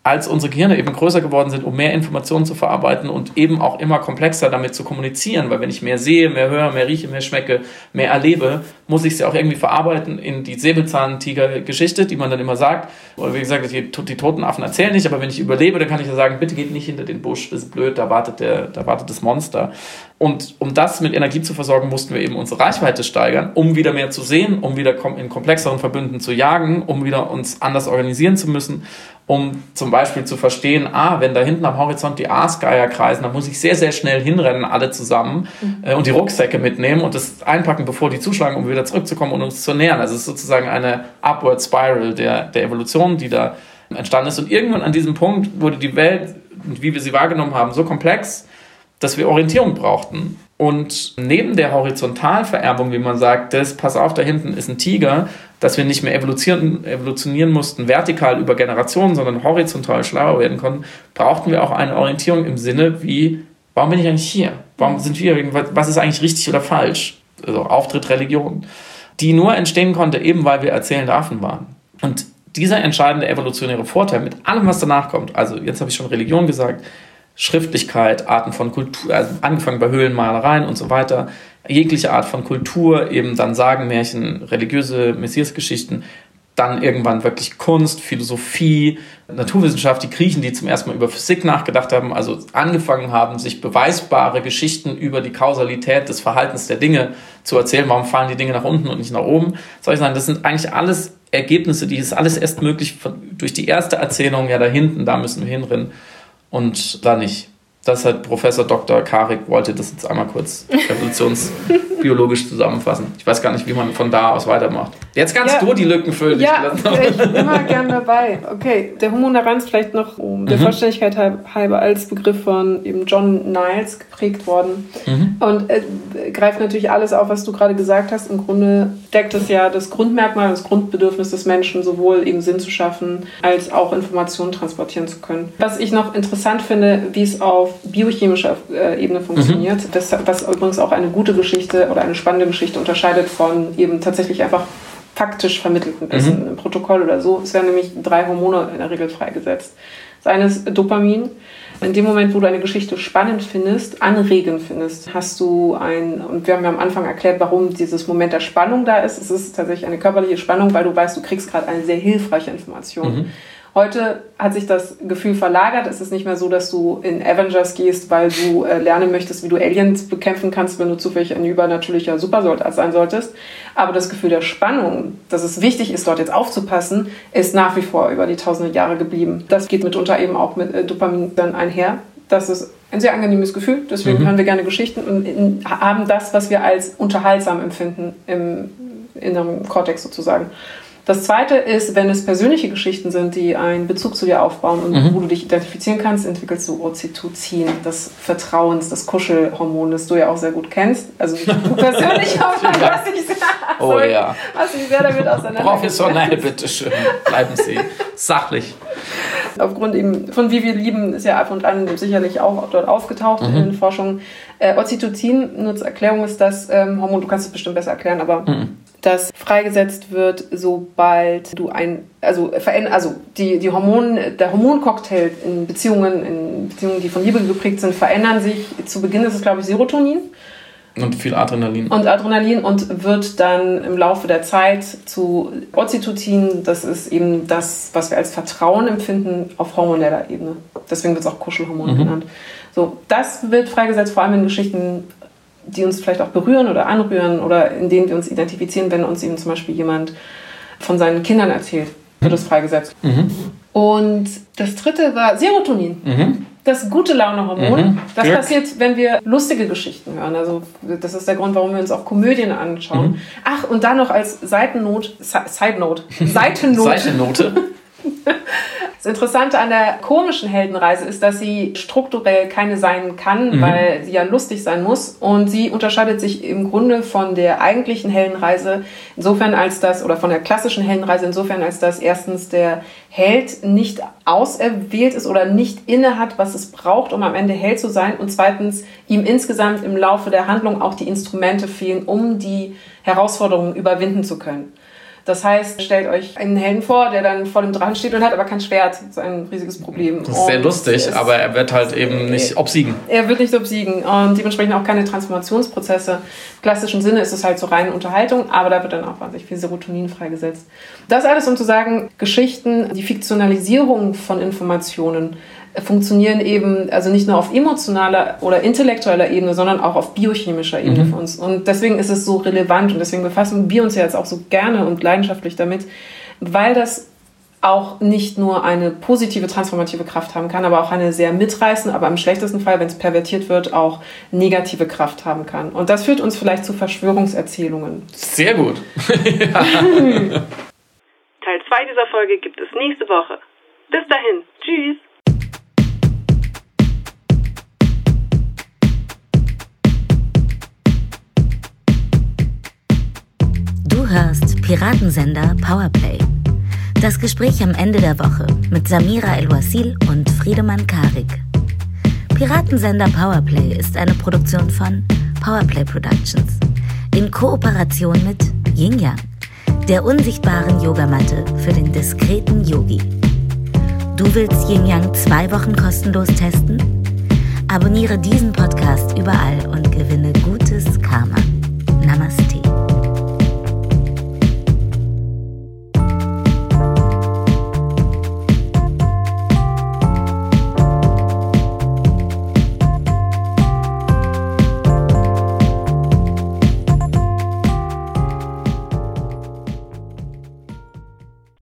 als unsere Gehirne eben größer geworden sind, um mehr Informationen zu verarbeiten und eben auch immer komplexer damit zu kommunizieren, weil wenn ich mehr sehe, mehr höre, mehr rieche, mehr schmecke, mehr erlebe, muss ich es ja auch irgendwie verarbeiten in die Säbelzahntiger-Geschichte, die man dann immer sagt. Oder wie gesagt, die, die toten Affen erzählen nicht, aber wenn ich überlebe, dann kann ich ja sagen, bitte geht nicht hinter den Busch, das ist blöd, da wartet, der, da wartet das Monster. Und um das mit Energie zu versorgen, mussten wir eben unsere Reichweite steigern, um wieder mehr zu sehen, um wieder in komplexeren Verbünden zu jagen, um wieder uns anders organisieren zu müssen, um zum Beispiel zu verstehen, ah, wenn da hinten am Horizont die Aasgeier kreisen, dann muss ich sehr, sehr schnell hinrennen, alle zusammen, mhm. äh, und die Rucksäcke mitnehmen und das einpacken, bevor die zuschlagen, um wieder zurückzukommen und uns zu nähern. Also es ist sozusagen eine Upward Spiral der, der Evolution, die da entstanden ist. Und irgendwann an diesem Punkt wurde die Welt, wie wir sie wahrgenommen haben, so komplex, dass wir Orientierung brauchten. Und neben der Horizontalvererbung, wie man sagt, das, pass auf, da hinten ist ein Tiger, dass wir nicht mehr evolutionieren, evolutionieren mussten, vertikal über Generationen, sondern horizontal schlauer werden konnten, brauchten wir auch eine Orientierung im Sinne wie, warum bin ich eigentlich hier? Warum sind wir hier? Was ist eigentlich richtig oder falsch? Also Auftritt Religion, die nur entstehen konnte, eben weil wir erzählende Affen waren. Und dieser entscheidende evolutionäre Vorteil mit allem, was danach kommt, also jetzt habe ich schon Religion gesagt, Schriftlichkeit, Arten von Kultur, also angefangen bei Höhlenmalereien und so weiter, jegliche Art von Kultur, eben dann Sagenmärchen, religiöse Messiasgeschichten, dann irgendwann wirklich Kunst, Philosophie, Naturwissenschaft, die Griechen, die zum ersten Mal über Physik nachgedacht haben, also angefangen haben, sich beweisbare Geschichten über die Kausalität des Verhaltens der Dinge zu erzählen. Warum fallen die Dinge nach unten und nicht nach oben? Soll ich sagen, das sind eigentlich alles Ergebnisse, die ist alles erst möglich durch die erste Erzählung, ja da hinten, da müssen wir hinrennen. Und da nicht. Das hat Professor Doktor Karik wollte das jetzt einmal kurz evolutionsbiologisch zusammenfassen. Ich weiß gar nicht, wie man von da aus weitermacht. Jetzt kannst ja, du die Lücken füllen. Ja, ich bin immer gern dabei. Okay, der Homo narans vielleicht noch um der mhm. Vollständigkeit halber als Begriff von eben John Niles geprägt worden. Mhm. Und äh, greift natürlich alles auf, was du gerade gesagt hast. Im Grunde deckt es ja das Grundmerkmal, das Grundbedürfnis des Menschen, sowohl eben Sinn zu schaffen, als auch Informationen transportieren zu können. Was ich noch interessant finde, wie es auf biochemischer äh, Ebene funktioniert, mhm. das, was übrigens auch eine gute Geschichte oder eine spannende Geschichte unterscheidet von eben tatsächlich einfach faktisch vermittelten Wissen, mhm. im Protokoll oder so. Es werden nämlich drei Hormone in der Regel freigesetzt. Das eine ist Dopamin. In dem Moment, wo du eine Geschichte spannend findest, anregend findest, hast du ein, und wir haben ja am Anfang erklärt, warum dieses Moment der Spannung da ist. Es ist tatsächlich eine körperliche Spannung, weil du weißt, du kriegst gerade eine sehr hilfreiche Information. Mhm. Heute hat sich das Gefühl verlagert. Es ist nicht mehr so, dass du in Avengers gehst, weil du äh, lernen möchtest, wie du Aliens bekämpfen kannst, wenn du zufällig ein übernatürlicher Supersoldat sein solltest. Aber das Gefühl der Spannung, dass es wichtig ist, dort jetzt aufzupassen, ist nach wie vor über die tausende Jahre geblieben. Das geht mitunter eben auch mit äh, Dopamin dann einher. Das ist ein sehr angenehmes Gefühl. Deswegen mhm. hören wir gerne Geschichten und in, haben das, was wir als unterhaltsam empfinden, im inneren Kortex sozusagen. Das Zweite ist, wenn es persönliche Geschichten sind, die einen Bezug zu dir aufbauen und mhm. wo du dich identifizieren kannst, entwickelst du Oxytocin, das Vertrauens, das Kuschelhormon, das du ja auch sehr gut kennst. Also du persönlich auch, was ich sehr, oh, sorry, ja. was ich sehr damit auseinandergesetzt. Professionell, bitteschön. Bleiben Sie sachlich. Aufgrund eben von Wie wir lieben ist ja ab und an sicherlich auch dort aufgetaucht mhm. in Forschung. Äh, Oxytocin, nur zur Erklärung, ist das ähm, Hormon, du kannst es bestimmt besser erklären, aber mhm. das freigesetzt wird, sobald du ein, also, also die, die Hormone, der Hormoncocktail in Beziehungen, in Beziehungen, die von Liebe geprägt sind, verändern sich. Zu Beginn ist es, glaube ich, Serotonin. Und viel Adrenalin. Und Adrenalin und wird dann im Laufe der Zeit zu Oxytocin. Das ist eben das, was wir als Vertrauen empfinden auf hormoneller Ebene. Deswegen wird es auch Kuschelhormon mhm. genannt. So, das wird freigesetzt, vor allem in Geschichten, die uns vielleicht auch berühren oder anrühren oder in denen wir uns identifizieren, wenn uns eben zum Beispiel jemand von seinen Kindern erzählt, wird das freigesetzt. Mhm. Und das dritte war Serotonin. Mhm. Das gute Laune-Hormon. Mhm. Das Glück. Passiert, wenn wir lustige Geschichten hören. Also das ist der Grund, warum wir uns auch Komödien anschauen. Mhm. Ach, und dann noch als Seitennot, Side Note, Seitennote. Seitennote. Das Interessante an der komischen Heldenreise ist, dass sie strukturell keine sein kann, mhm. weil sie ja lustig sein muss. Und sie unterscheidet sich im Grunde von der eigentlichen Heldenreise insofern als das, oder von der klassischen Heldenreise insofern als dass erstens der Held nicht auserwählt ist oder nicht inne hat, was es braucht, um am Ende Held zu sein. Und zweitens ihm insgesamt im Laufe der Handlung auch die Instrumente fehlen, um die Herausforderungen überwinden zu können. Das heißt, stellt euch einen Helden vor, der dann vor dem Drachen steht und hat aber kein Schwert. Das ist ein riesiges Problem. Das ist sehr und lustig, aber er wird halt eben nicht obsiegen. Er wird nicht obsiegen und dementsprechend auch keine Transformationsprozesse. Im klassischen Sinne ist es halt so reine Unterhaltung, aber da wird dann auch wahnsinnig viel Serotonin freigesetzt. Das alles, um zu sagen, Geschichten, die Fiktionalisierung von Informationen funktionieren eben also nicht nur auf emotionaler oder intellektueller Ebene, sondern auch auf biochemischer Ebene mhm. für uns. Und deswegen ist es so relevant und deswegen befassen wir uns ja jetzt auch so gerne und leidenschaftlich damit, weil das auch nicht nur eine positive, transformative Kraft haben kann, aber auch eine sehr mitreißende, aber im schlechtesten Fall, wenn es pervertiert wird, auch negative Kraft haben kann. Und das führt uns vielleicht zu Verschwörungserzählungen. Sehr gut. Ja. Teil zwei dieser Folge gibt es nächste Woche. Bis dahin. Tschüss. Du hörst Piratensender Powerplay. Das Gespräch am Ende der Woche mit Samira El-Wasil und Friedemann Karik. Piratensender Powerplay ist eine Produktion von Powerplay Productions in Kooperation mit Yin Yang, der unsichtbaren Yogamatte für den diskreten Yogi. Du willst Yin Yang zwei Wochen kostenlos testen? Abonniere diesen Podcast überall und gewinne gutes Karma. Namaste.